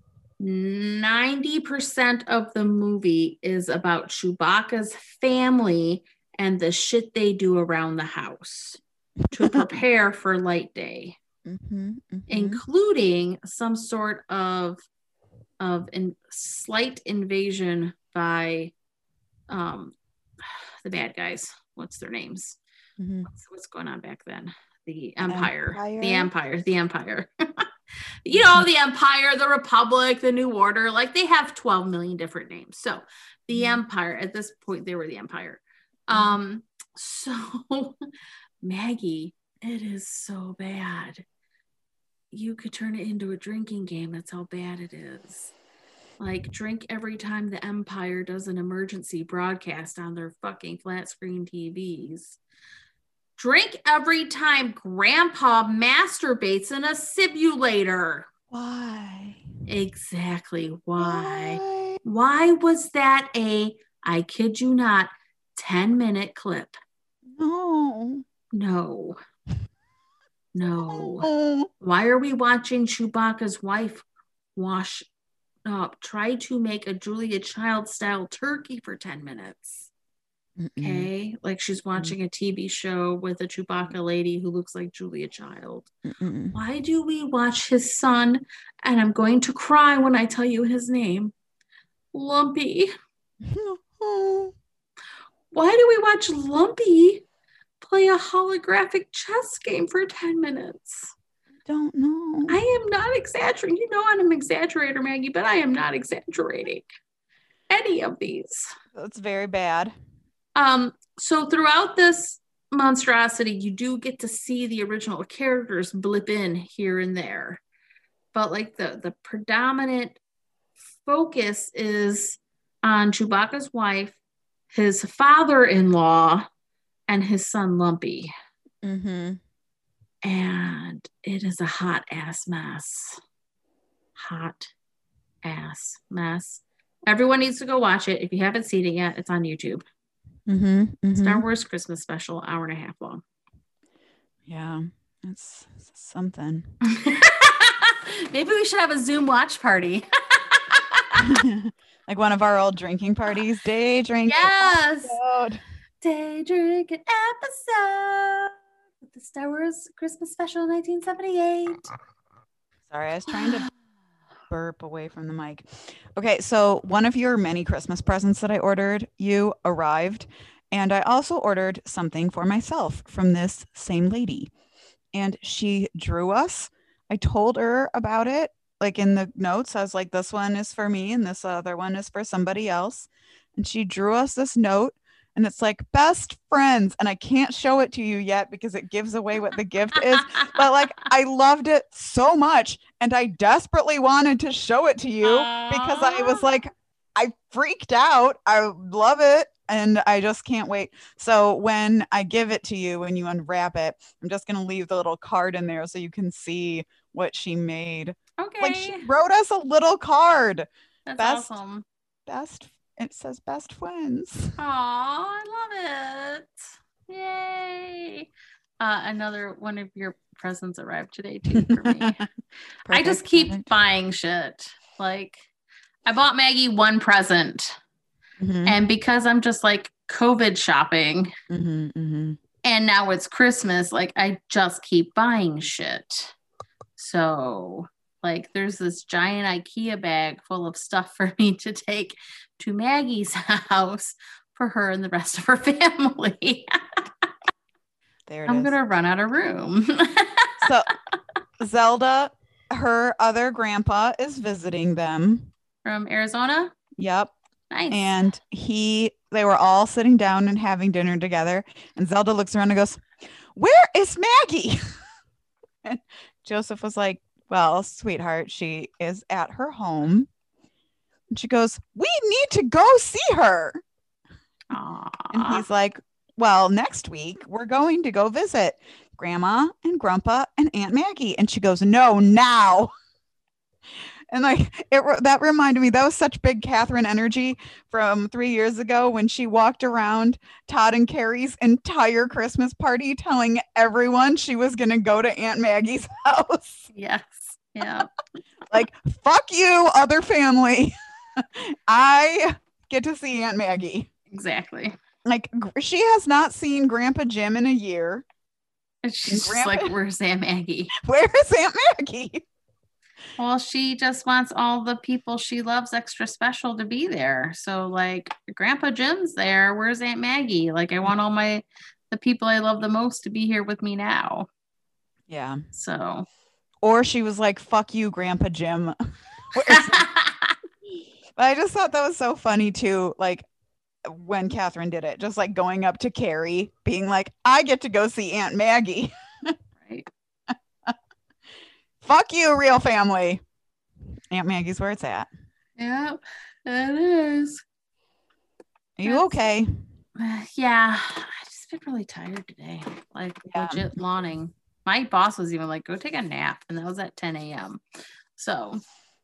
ninety percent of the movie is about Chewbacca's family and the shit they do around the house to prepare for Light Day, Mhm. Mhm. including some sort of of in, slight invasion by um, the bad guys. What's their names? Mhm. What's, what's going on back then? The Empire. Empire? The Empire. The Empire. You know, the Empire, the Republic, the New Order. Like they have twelve million different names. So the Mhm. Empire, at this point, they were the Empire. Um, so Maggie, it is so bad. You could turn it into a drinking game. That's how bad it is. Like, drink every time the Empire does an emergency broadcast on their fucking flat screen T Vs. Drink every time Grandpa masturbates in a simulator. Why? Exactly why. Why? Why was that a, I kid you not, ten minute clip? No. No. No. Oh. Why are we watching Chewbacca's wife wash up, try to make a Julia Child style turkey for ten minutes? Mm-mm. Okay. Like she's watching a T V show with a Chewbacca lady who looks like Julia Child. Mm-mm. Why do we watch his son? And I'm going to cry when I tell you his name. Lumpy. Oh. Why do we watch Lumpy play a holographic chess game for ten minutes? Don't know. I am not exaggerating. You know I'm an exaggerator, Maggie, but I am not exaggerating any of these. That's very bad. Um, so throughout this monstrosity, you do get to see the original characters blip in here and there. But like the, the predominant focus is on Chewbacca's wife, his father-in-law, and his son Lumpy. Mm-hmm. And it is a hot ass mess. Hot ass mess. Everyone needs to go watch it. If you haven't seen it yet, it's on YouTube. Mm-hmm. Mm-hmm. Star Wars Christmas special, hour and a half long. Yeah, it's something. Maybe we should have a Zoom watch party. Like one of our old drinking parties. Day drinking. Yes. episode. Day drinking episode with the Star Wars Christmas special nineteen seventy-eight. Sorry, I was trying to burp away from the mic. Okay, so one of your many Christmas presents that I ordered you arrived, and I also ordered something for myself from this same lady. And she drew us. I told her about it, like in the notes. I was like, this one is for me, and this other one is for somebody else. And she drew us this note, and it's like best friends. And I can't show it to you yet because it gives away what the gift is. But like, I loved it so much, and I desperately wanted to show it to you because I was like, I freaked out. I love it. And I just can't wait. So when I give it to you, when you unwrap it, I'm just going to leave the little card in there so you can see what she made. Okay. Like, she wrote us a little card. That's best, awesome. Best, it says best friends. Aw, I love it. Yay. Uh, another one of your presents arrived today too for me. I just keep perfect. buying shit. Like, I bought Maggie one present. Mm-hmm. And because I'm just like COVID shopping mm-hmm, mm-hmm. and now it's Christmas, like I just keep buying shit. So like there's this giant IKEA bag full of stuff for me to take to Maggie's house for her and the rest of her family. There it I'm is. going to run out of room. So Zelda, her other grandpa is visiting them. From Arizona? Yep. Nice. And he, they were all sitting down and having dinner together. And Zelda looks around and goes, "Where is Maggie?" And Joseph was like, "Well, sweetheart, she is at her home." And she goes, "We need to go see her." Aww. And he's like, "Well, next week we're going to go visit Grandma and Grandpa and Aunt Maggie." And she goes, "No, now." And like it, that reminded me, that was such big Catherine energy from three years ago when she walked around Todd and Carrie's entire Christmas party telling everyone she was going to go to Aunt Maggie's house. Yes. Yeah. Like, fuck you, other family. I get to see Aunt Maggie. Exactly. Like, she has not seen Grandpa Jim in a year. And she's Grandpa, just like, where's Aunt Maggie? Where's Aunt Maggie? Well, she just wants all the people she loves extra special to be there. So like Grandpa Jim's there. Where's Aunt Maggie? Like I want all my, the people I love the most to be here with me now. Yeah. So. Or she was like, "Fuck you, Grandpa Jim." But I just thought that was so funny too. Like when Catherine did it, just like going up to Carrie being like, "I get to go see Aunt Maggie." Right. Fuck you, real family. Aunt Maggie's where it's at. Yep, it is. Are you That's, okay? Uh, yeah, I just been really tired today. Like yeah. legit lawning. My boss was even like, "Go take a nap," and that was at ten a.m. So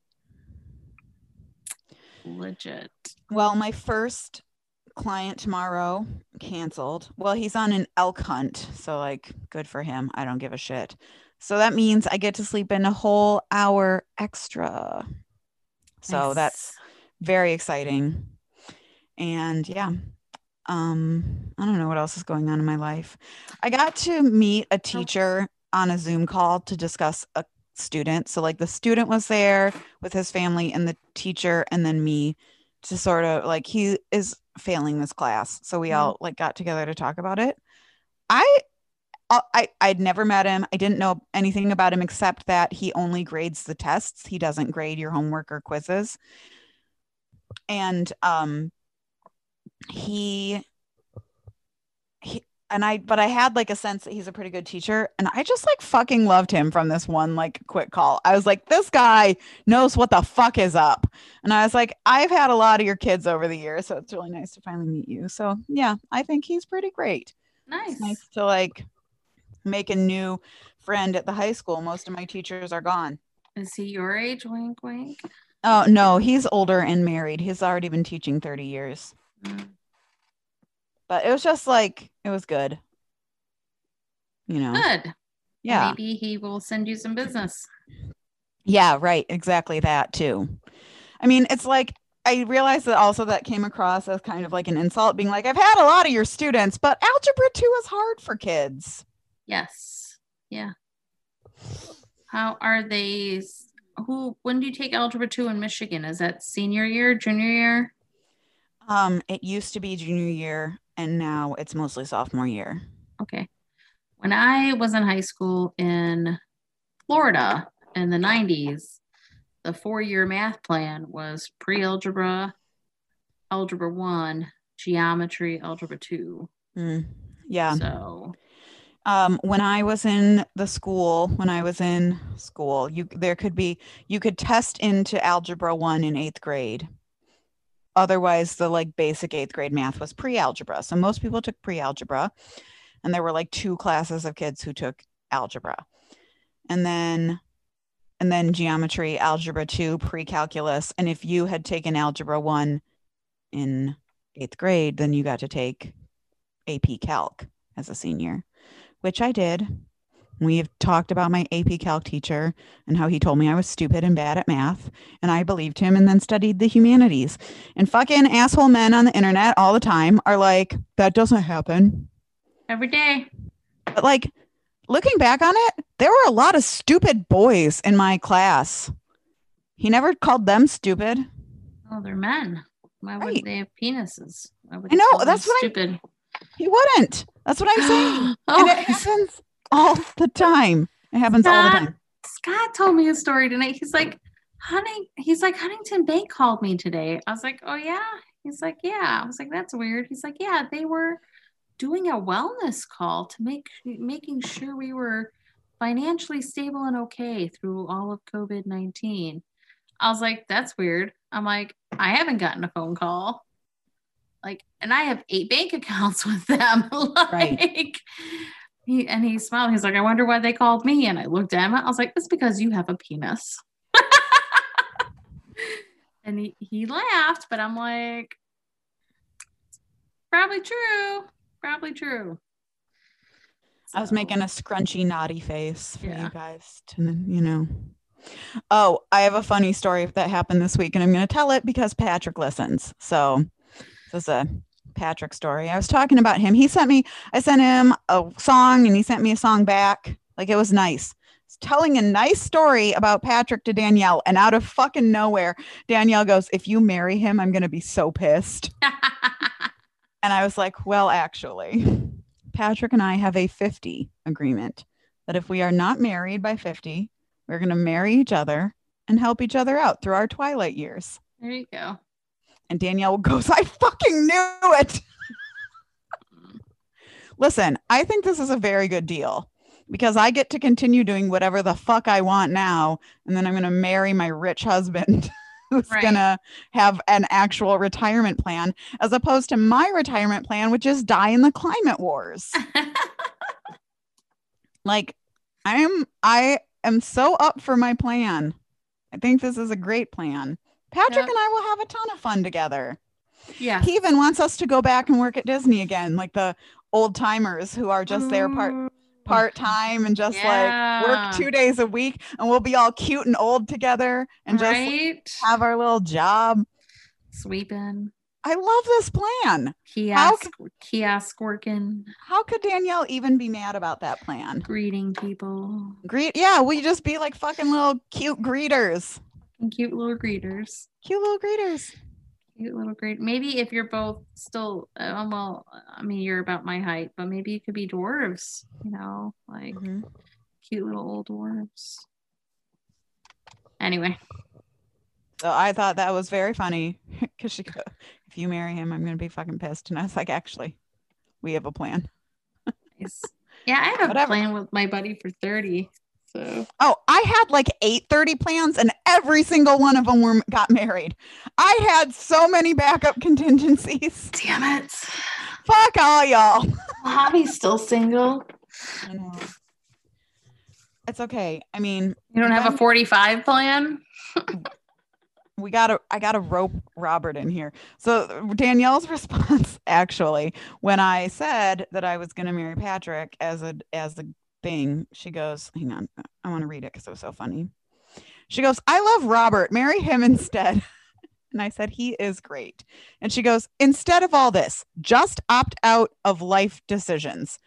legit. Well, my first client tomorrow canceled. Well, he's on an elk hunt, so like, good for him. I don't give a shit. So that means I get to sleep in a whole hour extra. So nice. That's very exciting. And yeah, um, I don't know what else is going on in my life. I got to meet a teacher on a Zoom call to discuss a student. So like the student was there with his family and the teacher and then me to sort of like, he is failing this class. So we mm-hmm. all like got together to talk about it. I I, I'd never met him. I didn't know anything about him except that he only grades the tests. He doesn't grade your homework or quizzes. And um, he, he, and I, but I had like a sense that he's a pretty good teacher. And I just like fucking loved him from this one like quick call. I was like, this guy knows what the fuck is up. And I was like, I've had a lot of your kids over the years, so it's really nice to finally meet you. So yeah, I think he's pretty great. Nice. It's nice to like make a new friend at the high school. Most of my teachers are gone. Is he your age? Wink, wink. Oh no, he's older and married. He's already been teaching thirty years. Mm. But it was just like, it was good. You know. Good. Yeah. Maybe he will send you some business. Yeah, right. Exactly that too. I mean, it's like, I realized that also that came across as kind of like an insult, being like, I've had a lot of your students, but algebra two is hard for kids. Yes. Yeah. How are they? Who? When do you take algebra two in Michigan? Is that senior year, junior year? Um, it used to be junior year, and now it's mostly sophomore year. Okay. When I was in high school in Florida in the nineties, the four-year math plan was pre-algebra, algebra one, geometry, algebra two. Mm, yeah. So, Um, when I was in the school, when I was in school, you there could be you could test into algebra one in eighth grade. Otherwise, the like basic eighth grade math was pre-algebra. So most people took pre-algebra, and there were like two classes of kids who took algebra. And then and then geometry, algebra two, pre-calculus. And if you had taken algebra one in eighth grade, then you got to take A P Calc as a senior, which I did. We have talked about my A P Calc teacher and how he told me I was stupid and bad at math, and I believed him and then studied the humanities. And fucking asshole men on the internet all the time are like, that doesn't happen. every day. But like, looking back on it, there were a lot of stupid boys in my class. He never called them stupid. Oh, they're men. Why Right. wouldn't they have penises? Why would I they know, call them that's what I'm- stupid. He wouldn't. That's what I'm saying. Oh, And it happens all the time. It happens all the Scott, time. Scott told me a story tonight. He's like, Hunting, he's like, Huntington Bank called me today. I was like, oh yeah. He's like, yeah. I was like, that's weird. He's like, yeah, they were doing a wellness call to make making sure we were financially stable and okay through all of COVID nineteen. I was like, that's weird. I'm like, I haven't gotten a phone call. Like, and I have eight bank accounts with them. like, Right. He, and he smiled. He's like, I wonder why they called me. And I looked at him. I was like, it's because you have a penis. And he, he laughed, but I'm like, probably true. Probably true. I was So, making a scrunchy naughty face for Yeah. you guys to, you know. Oh, I have a funny story that happened this week, and I'm going to tell it because Patrick listens. So this is a Patrick story. I was talking about him. He sent me, I sent him a song, and he sent me a song back. Like, it was nice. He's telling a nice story about Patrick to Danielle, and out of fucking nowhere, Danielle goes, if you marry him, I'm going to be so pissed. And I was like, well, actually, Patrick and I have a fifty agreement that if we are not married by fifty, we're going to marry each other and help each other out through our twilight years. There you go. And Danielle goes, I fucking knew it. Listen, I think this is a very good deal because I get to continue doing whatever the fuck I want now. And then I'm going to marry my rich husband who's Right. going to have an actual retirement plan as opposed to my retirement plan, which is die in the climate wars. Like, I am, I am so up for my plan. I think this is a great plan. Patrick Yep. and I will have a ton of fun together. Yeah. He even wants us to go back and work at Disney again, like the old timers who are just there part Ooh. part time and just Yeah. like work two days a week, and we'll be all cute and old together and just right. have our little job. Sweeping. I love this plan. Kiosk, kiosk working, How could Danielle even be mad about that plan? greeting people. Greet, yeah, we just be like fucking little cute greeters. And cute little greeters. Cute little greeters. Cute little greet. Maybe if you're both still, uh, well, I mean, you're about my height, but maybe you could be dwarves, you know, like Mhm. cute little old dwarves. Anyway, So I thought that was very funny because she go, if you marry him, I'm gonna be fucking pissed. And I was like, actually, we have a plan. nice. Yeah, I had a Whatever. plan with my buddy for thirty. So Oh, I had like eight thirty plans, and every single one of them were got married. I had so many backup contingencies. damn it. Fuck all y'all. Hobby's still single. I know. It's okay. I mean, You don't have a forty-five plan? we gotta I gotta rope Robert in here. So Danielle's response, actually, when I said that I was gonna marry Patrick as a as a thing, she goes, hang on, I want to read it because it was so funny. She goes, I love Robert, marry him instead. And I said, he is great. And she goes, instead of all this, just opt out of life decisions.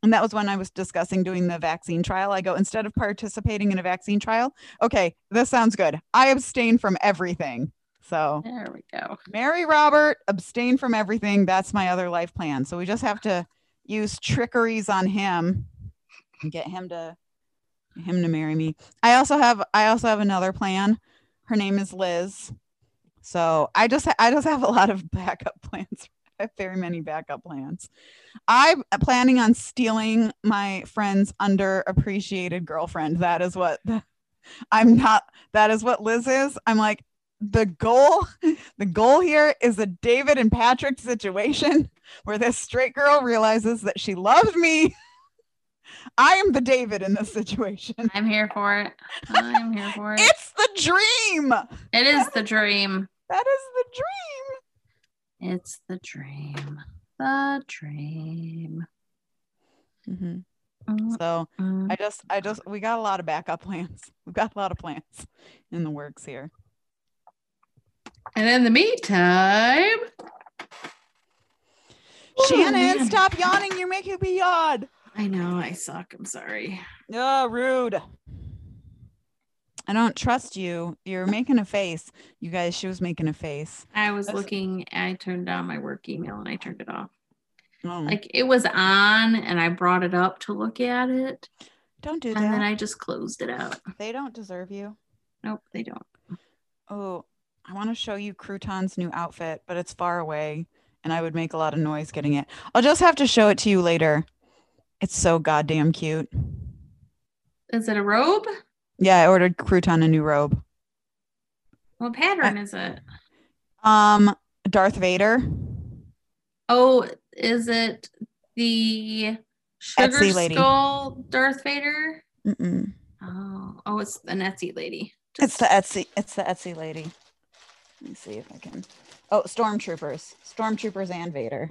And that was when I was discussing doing the vaccine trial. I go, instead of participating in a vaccine trial, okay, this sounds good. I abstain from everything. So There we go. marry Robert, abstain from everything. That's my other life plan. So we just have to use trickeries on him and get him to him to marry me. I also have I also have another plan. Her name is Liz. So I just I just have a lot of backup plans. I have very many backup plans. I'm planning on stealing my friend's underappreciated girlfriend. That is what I'm not. That is what Liz is. I'm like, the goal, the goal here is a David and Patrick situation where this straight girl realizes that she loves me. I am the David in this situation. I'm here for it. I'm here for it. It's the dream. It is the dream. That is the dream. It's the dream. The dream. Mm-hmm. Mm, So mm. I just, I just, we got a lot of backup plans. We've got a lot of plans in the works here. And in the meantime, Shannon, oh, man. stop yawning. You're making me yawn. I know I suck. I'm sorry. Oh, rude. I don't trust you. You're making a face. You guys, she was making a face. I was That's- looking, I turned down my work email and I turned it off. Oh, Like it was on and I brought it up to look at it. don't do And then that. I just closed it out. They don't deserve you. Nope, they don't. Oh, I want to show you Crouton's new outfit, but it's far away and I would make a lot of noise getting it. I'll just have to show it to you later. It's so goddamn cute. Is it a robe? Yeah, I ordered Crouton a new robe. What pattern is it? Um, Darth Vader. Oh, is it the Sugar Etsy lady. Skull Darth Vader? Mm-mm. Oh, oh, it's an Etsy lady. It's the Etsy. It's the Etsy lady. Let me see if I can. Oh, Stormtroopers. Stormtroopers and Vader.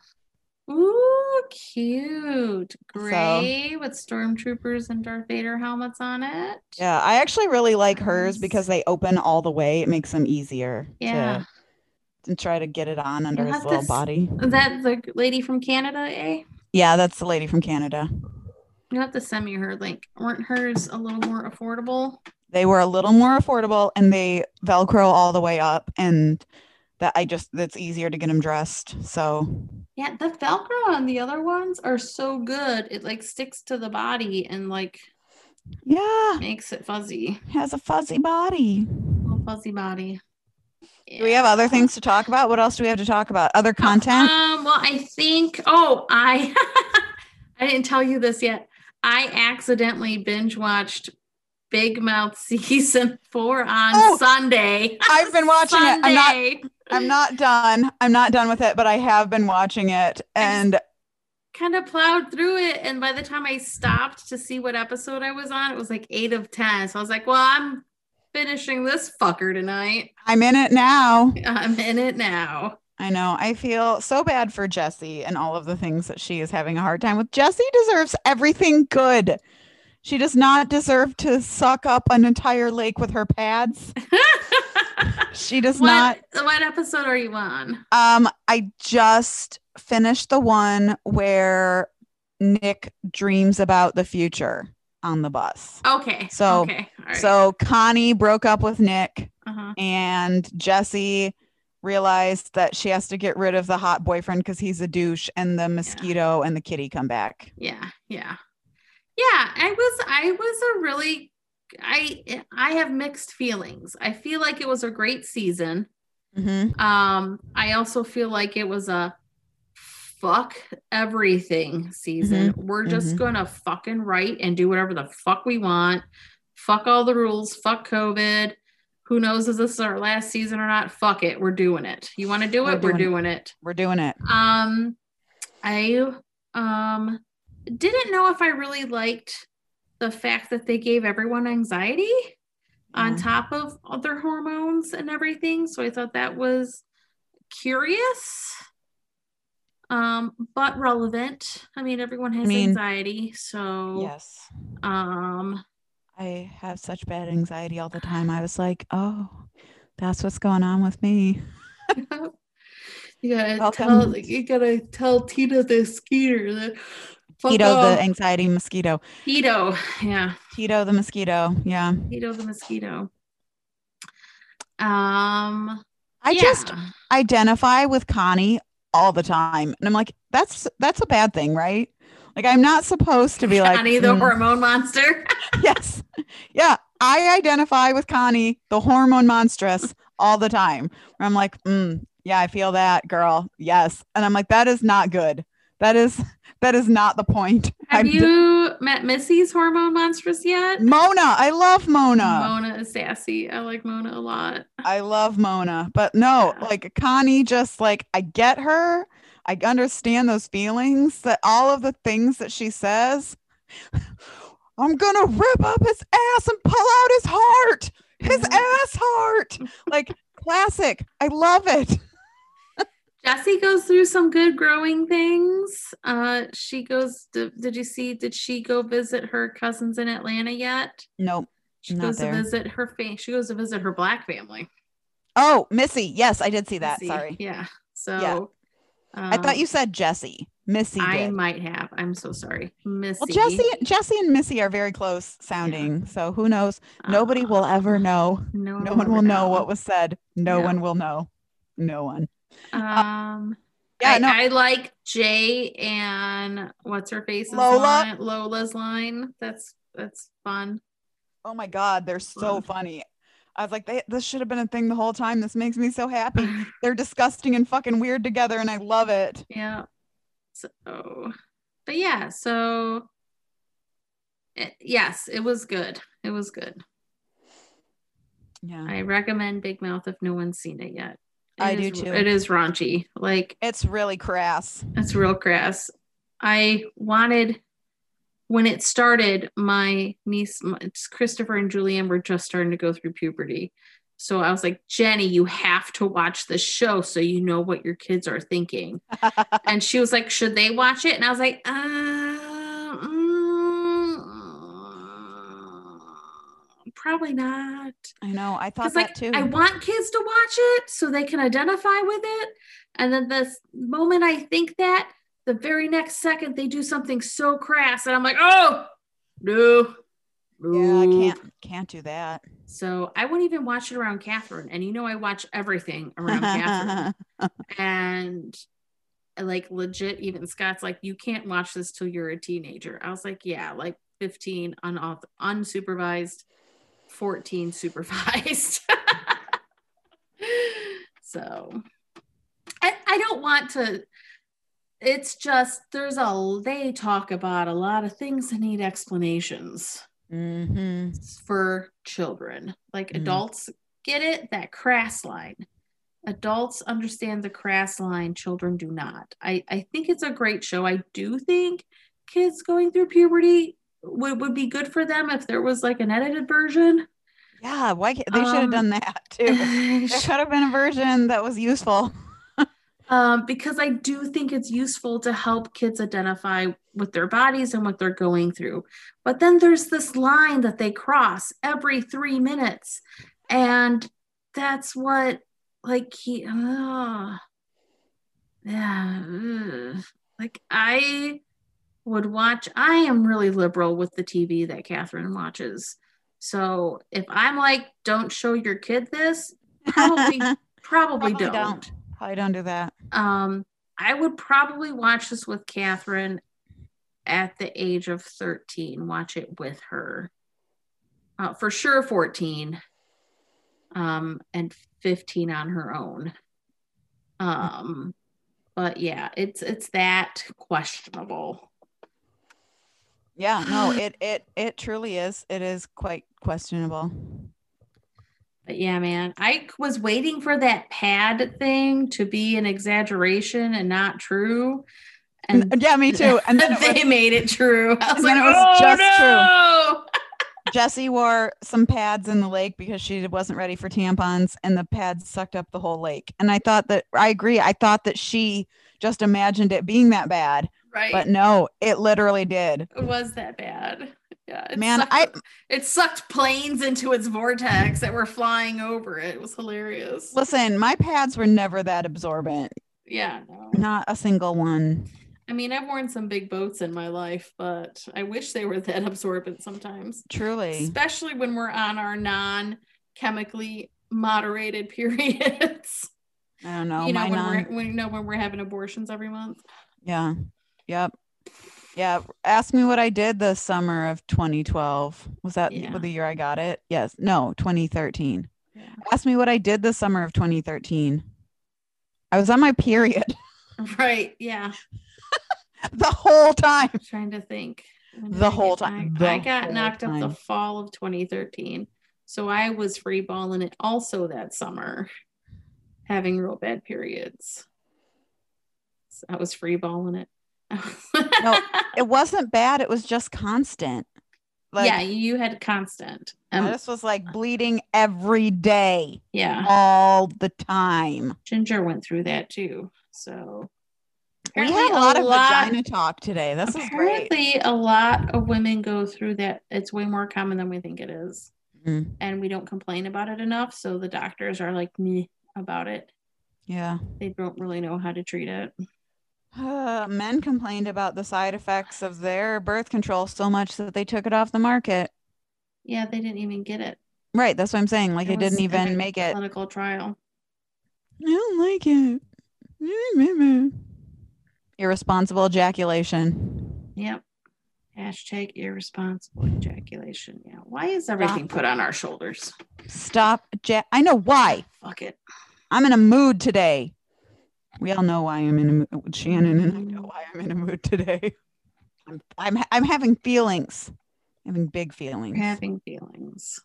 Ooh, cute. Gray with Stormtroopers and Darth Vader helmets on it. Yeah, I actually really like hers Nice. because they open all the way. It makes them easier Yeah. to, to try to get it on under You'll his have little to s- body. Is that the lady from Canada, eh? Yeah, that's the lady from Canada. You have to send me her link. Weren't hers a little more affordable? They were a little more affordable and they Velcro all the way up, and that I just that's easier to get them dressed. So Yeah, the Velcro on the other ones are so good. It like sticks to the body and like yeah, makes it fuzzy. has a fuzzy body. Little fuzzy body. Do we have other things to talk about? What else do we have to talk about? Other content? Um, well, I think, oh, I I didn't tell you this yet. I accidentally binge watched Big Mouth season four on Oh, Sunday. I've been watching it. I'm not Sunday. I'm not done. I'm not done with it, but I have been watching it. And Kind of plowed through it, and by the time I stopped to see what episode I was on, it was like eight of ten. So I was like, well, I'm finishing this fucker tonight. I'm in it now. I'm in it now. I know. I feel so bad for Jessie and all of the things that she is having a hard time with. Jessie deserves everything good. She does not deserve to suck up an entire lake with her pads. She does not. What, what episode are you on? Um, I just finished the one where Nick dreams about the future on the bus. Okay. So- okay. All right. So Connie broke up with Nick, uh-huh. and Jessie realized that she has to get rid of the hot boyfriend because he's a douche, and the mosquito and the kitty come back. Yeah, yeah. Yeah, I was I was a really I I have mixed feelings. I feel like it was a great season. Mm-hmm. Um, I also feel like it was a fuck everything season. We're just mhm. gonna fucking write and do whatever the fuck we want. Fuck all the rules. Fuck COVID. Who knows if this is our last season or not? Fuck it. We're doing it. You want to do We're it? We're doing it. doing it. We're doing it. Um, I um didn't know if I really liked the fact that they gave everyone anxiety on Yeah. top of other hormones and everything. So I thought that was curious, um, but relevant. I mean, everyone has I mean, anxiety, so Yes. um, I have such bad anxiety all the time. I was like, oh, that's what's going on with me. you gotta Welcome. tell you gotta tell Tina the Skeeter that Tito Foco. the anxiety mosquito. Tito. Yeah. Tito the mosquito. Yeah. Tito the mosquito. Um, I yeah. just identify with Connie all the time. And I'm like, that's that's a bad thing, right? Like, I'm not supposed to be like Connie, the mm, hormone monster. yes. Yeah. I identify with Connie, the hormone monstress, all the time. Where I'm like, mm, yeah, I feel that, girl. Yes. And I'm like, that is not good. That is that is not the point. Have I'm you d- met Missy's hormone monstress yet? Mona. I love Mona. Mona is sassy. I like Mona a lot. I love Mona. But no, Yeah. like Connie, just like I get her. I understand those feelings, that all of the things that she says. I'm gonna rip up his ass and pull out his heart, his Yeah. ass heart. Like classic. I love it. Jessie goes through some good growing things. Uh, she goes. To, did you see? Did she go visit her cousins in Atlanta yet? Nope. She Not goes there. to visit her fa- She goes to visit her black family. Oh, Missy. Yes, I did see that. Missy. Sorry. Yeah. So. Yeah. Um, I thought you said Jessie. Missy I did. might have. I'm so sorry, Missy. Well, Jessie, Jessie and Missy are very close sounding. So who knows? Nobody will ever know. No, No one will know what was said. No Yeah. one will know. No one. Um. Yeah, I, no. I like Jay and what's her face's Lola. line, Lola's line. That's that's fun. Oh my God, they're so Fun. funny. I was like, they, this should have been a thing the whole time. This makes me so happy. They're disgusting and fucking weird together, and I love it. Yeah. So, but yeah, so it, yes, it was good. It was good. Yeah, I recommend Big Mouth if no one's seen it yet. It I is- do too. It is raunchy. Like It's really crass. it's real crass. I wanted when it started, my niece, my, Christopher and Julianne were just starting to go through puberty. So I was like, Jenny, you have to watch the show so you know what your kids are thinking. And she was like, should they watch it? And I was like, uh, mm, probably not. I know. I thought Because that like too. I want kids to watch it so they can identify with it. And then the moment I think that, the very next second they do something so crass and I'm like, oh no. yeah, I no. can't can't do that. So I wouldn't even watch it around Catherine. And you know I watch everything around Catherine. And like legit, even Scott's like, you can't watch this till you're a teenager. I was like, yeah, like fifteen unauth- unsupervised, fourteen supervised. So I, I don't want to, it's just, there's a, they talk about a lot of things that need explanations Mm-hmm. for children. Like Mhm. adults get it, that crass line. Adults understand the crass line, children do not. I, I think it's a great show. I do think kids going through puberty would, would be good for them if there was like an edited version. Yeah, why can't, they should have Um, done that too. There could have been a version that was useful. um, because I do think it's useful to help kids identify with their bodies and what they're going through. But then there's this line that they cross every three minutes. And that's what, like, he, uh, yeah, ugh. Like, I would watch, I am really liberal with the T V that Catherine watches. So if I'm like, don't show your kid this, probably, probably, Probably don't. don't. Probably don't do that. Um, I would probably watch this with Catherine at the age of thirteen, watch it with her. Uh, for sure fourteen, um, and fifteen on her own. Um, but yeah, it's it's that questionable. Yeah, no, it it it truly is. It is quite questionable. But yeah, man, I was waiting for that pad thing to be an exaggeration and not true. And Yeah, me too. And then it they was, made it true. I was and like, then it was oh, just no! Jessie wore some pads in the lake because she wasn't ready for tampons, and the pads sucked up the whole lake. And I thought that I agree. I thought that she just imagined it being that bad, Right. but no, it literally did. It was that bad. Yeah. It Man, sucked, I it sucked planes into its vortex that were flying over it. It was hilarious. listen. My pads were never that absorbent. Yeah. No. Not a single one. I mean, I've worn some big boats in my life, but I wish they were that absorbent sometimes. Truly. Especially when we're on our non-chemically moderated periods. I don't know. You know, my when non- we're when, you know, when we're having abortions every month. Yeah. Yep. Yeah. Ask me what I did the summer of twenty twelve. Was that Yeah. the year I got it? Yes. No, twenty thirteen. Yeah. Ask me what I did the summer of twenty thirteen. I was on my period Right. Yeah. the whole time. I'm trying to think. When did The I whole get time. knocked- The I got whole knocked up the time. fall of twenty thirteen. So I was free balling it also that summer, having real bad periods. So I was free balling it. No, it wasn't bad. It was just constant. Like, yeah, you had constant. Um, I just was like bleeding every day, yeah, all the time. Ginger went through that too. So We apparently had a lot of lot- vagina talk today. This is great. Apparently, a lot of women go through that. It's way more common than we think it is. Mm. And we don't complain about it enough. So the doctors are like me about it. Yeah. They don't really know how to treat it. Uh, men complained about the side effects of their birth control so much that they took it off the market. Yeah, they didn't even get it. Right. That's what I'm saying. Like, it, was didn't in even a make it. clinical trial. I don't like it. Irresponsible ejaculation. Yep. Hashtag irresponsible ejaculation. Yeah. Why is everything put on our shoulders? Stop. Ja- I know why. Fuck it. I'm in a mood today. We all know why I'm in a mood with Shannon, and I know why I'm in a mood today. I'm I'm, I'm having feelings. Having big feelings. We're having feelings.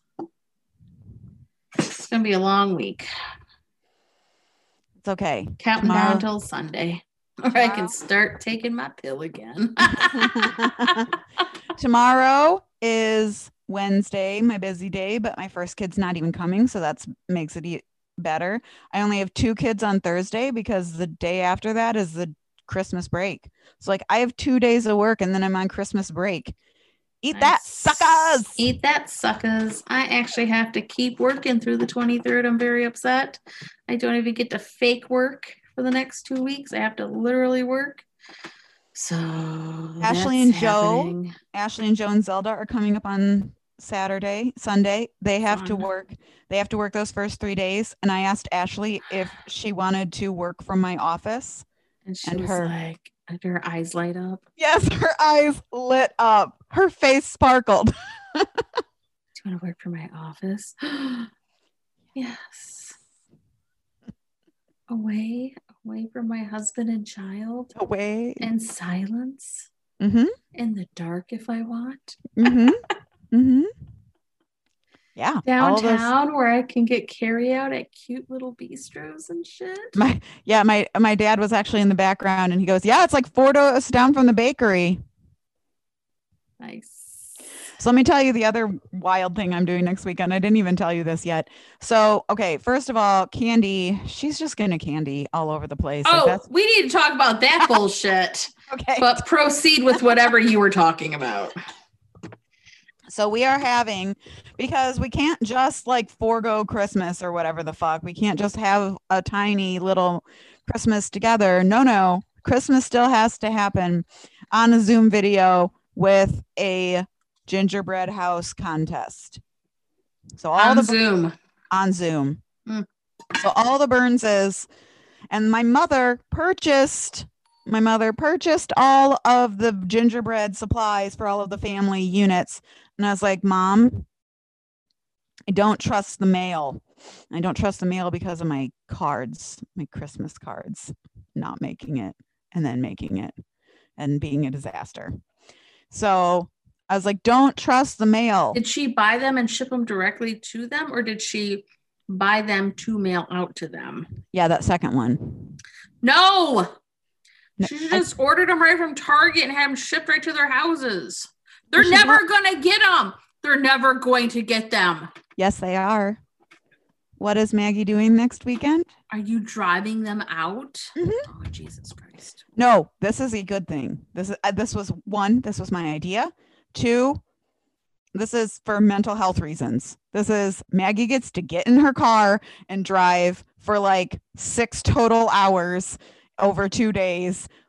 It's gonna be a long week. It's okay. Counting Tomorrow- down till Sunday. Or I can start taking my pill again. Tomorrow is Wednesday, my busy day, but my first kid's not even coming, so that's makes it e- better. I only have two kids on Thursday because the day after that is the Christmas break. So like I have two days of work and then I'm on Christmas break. Eat that, Nice. suckers! Eat that, suckers. I actually have to keep working through the twenty-third. I'm very upset. I don't even get to fake work for the next two weeks. I have to literally work. So Ashley that's and Joe, happening. Ashley and Joe and Zelda are coming up on Saturday, Sunday. They have to Fun. work. They have to work those first three days. And I asked Ashley if she wanted to work from my office. And she and was her- like, and her eyes light up. Yes, her eyes lit up. Her face sparkled. Do you want to work for my office? Yes. Away, away from my husband and child. Away. In silence. Mm-hmm. In the dark if I want. Mm-hmm. Mm-hmm. Yeah. all those- Downtown where I can get carry out at cute little bistros and shit. my yeah, my my dad was actually in the background and he goes, yeah, it's like four doors down from the bakery. Nice. So let me tell you the other wild thing I'm doing next weekend. I didn't even tell you this yet. So, okay, first of all, Candy, she's just gonna candy all over the place. Like, Oh, that's we need to talk about that bullshit. okay. But proceed with whatever you were talking about. So we are having, because we can't just like forego Christmas or whatever the fuck. We can't just have a tiny little Christmas together. No, no. Christmas still has to happen on a Zoom video with a gingerbread house contest. So all On the Zoom. on Zoom. Mm. So all the Burnses and my mother purchased my mother purchased all of the gingerbread supplies for all of the family units. And I was like, Mom, I don't trust the mail. I don't trust the mail because of my cards, my Christmas cards, not making it and then making it and being a disaster. So I was like, don't trust the mail. Did she buy them and ship them directly to them, or did she buy them to mail out to them? Yeah, that second one. No. No, She should I- just ordered them right from Target and had them shipped right to their houses. They're She never bought- going to get them. They're never going to get them. Yes, they are. What is Maggie doing next weekend? Are you driving them out? Mhm. Oh, Jesus Christ. No, this is a good thing. This is uh, this was one, this was my idea. Two, this is for mental health reasons. This is Maggie gets to get in her car and drive for like six total hours over two days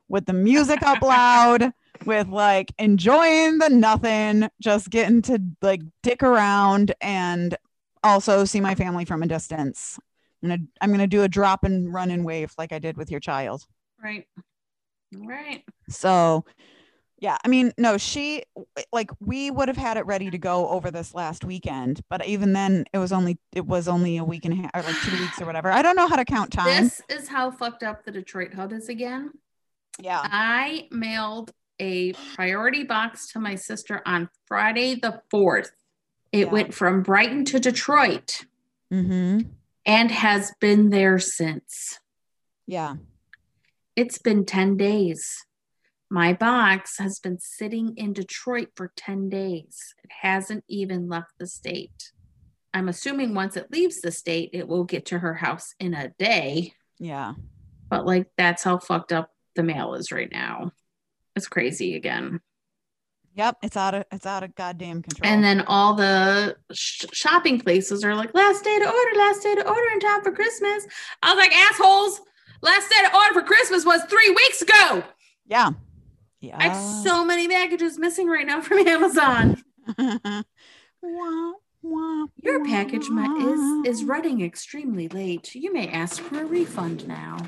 with the music up loud, with like enjoying the nothing, just getting to like dick around and also see my family from a distance. I'm gonna I'm gonna do a drop and run and wave like I did with your child. Right. Right. So yeah, I mean, no, she like we would have had it ready to go over this last weekend, but even then it was only it was only a week and a half or like two weeks or whatever. I don't know how to count time. This is how fucked up the Detroit hub is again. Yeah. I mailed a priority box to my sister on Friday the fourth. It Yeah. went from Brighton to Detroit Mm-hmm. and has been there since. Yeah. It's been ten days. My box has been sitting in Detroit for ten days. It hasn't even left the state. I'm assuming once it leaves the state, it will get to her house in a day. Yeah. But like, that's how fucked up the mail is right now. It's crazy again. Yep. It's out of it's out of goddamn control. And then all the sh- shopping places are like, last day to order, last day to order in time for Christmas. I was like, assholes, last day to order for Christmas was three weeks ago. yeah. Yeah. I have so many packages missing right now from Amazon. Wah, wah, Your package wah. ma- is, is running extremely late. You may ask for a refund now.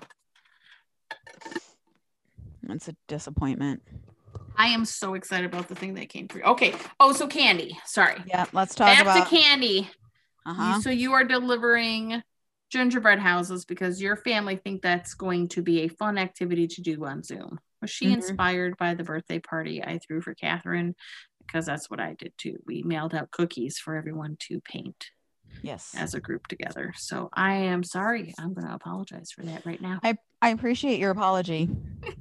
It's a disappointment. I am so excited about the thing that came through. Okay. Oh, so candy. Sorry. Yeah. Let's talk Back about to candy. uh-huh. You- so you are delivering gingerbread houses because your family think that's going to be a fun activity to do on Zoom. Was she Mhm. inspired by the birthday party I threw for Catherine? Because that's what I did too. We mailed out cookies for everyone to paint Yes. as a group together. So I am sorry. I'm going to apologize for that right now. I, I appreciate your apology.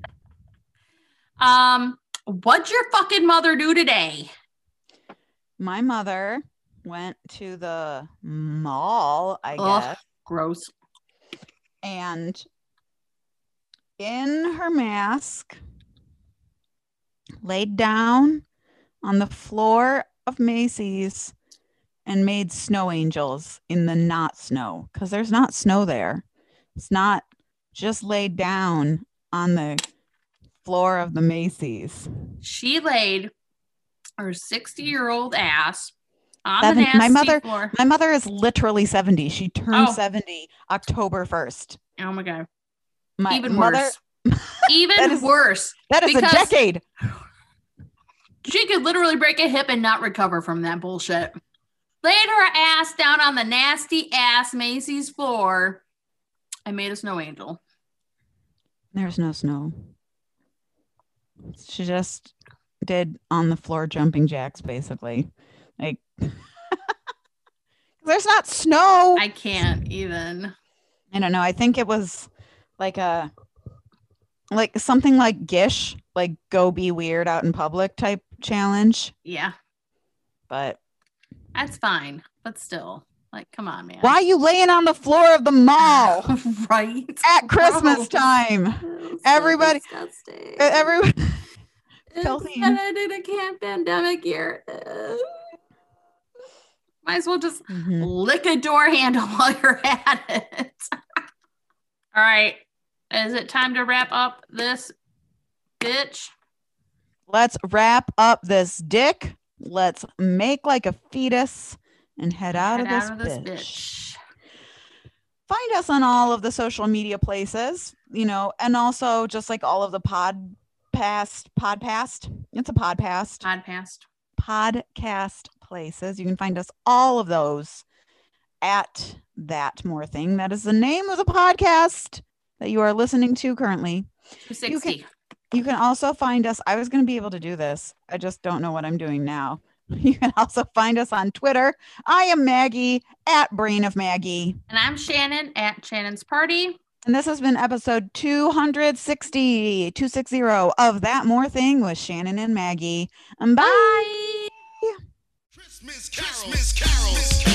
Um, what'd your fucking mother do today? My mother went to the mall, I Ugh. guess, Gross. and in her mask, laid down on the floor of Macy's and made snow angels in the not snow because there's not snow there. It's not just laid down on the floor of the Macy's. She laid her sixty-year-old ass on Seven- the nasty my mother- floor. My mother is literally seventy. She turned Oh. seventy October first. Oh my god. My Even mother, worse. Even That is- worse. that is because- a decade. She could literally break a hip and not recover from that bullshit. Laid her ass down on the nasty ass Macy's floor and made a snow angel. There's no snow. She just did on the floor jumping jacks, basically. Like, there's not snow. I, I can't even. don't know. I think it was like a, like something like Gish, like go be weird out in public type challenge. Yeah, But that's fine. But still, like, come on, man. why are you laying on the floor of the mall Right? at Christmas Gross. time? So Everybody- disgusting. Everyone. It's filthy. said in a camp pandemic year. Ugh. Might as well just Mhm. lick a door handle while you're at it. All right. Is it time to wrap up this bitch? Let's wrap up this dick. Let's make like a fetus and head out, Head of, this out of this bitch. bitch. Find us on all of the social media places, you know, and also just like all of the pod past podcast. It's a podcast. Podcast. Podcast places. You can find us all of those at That More Thing. That is the name of the podcast that you are listening to currently. two sixty. You can also find us. I was going to be able to do this. I just don't know what I'm doing now. You can also find us on Twitter. I am Maggie at Brain of Maggie. And I'm Shannon at Shannon's Party. And this has been episode two sixty, two sixty of That More Thing with Shannon and Maggie. And bye. Bye. Christmas carols. Christmas carols.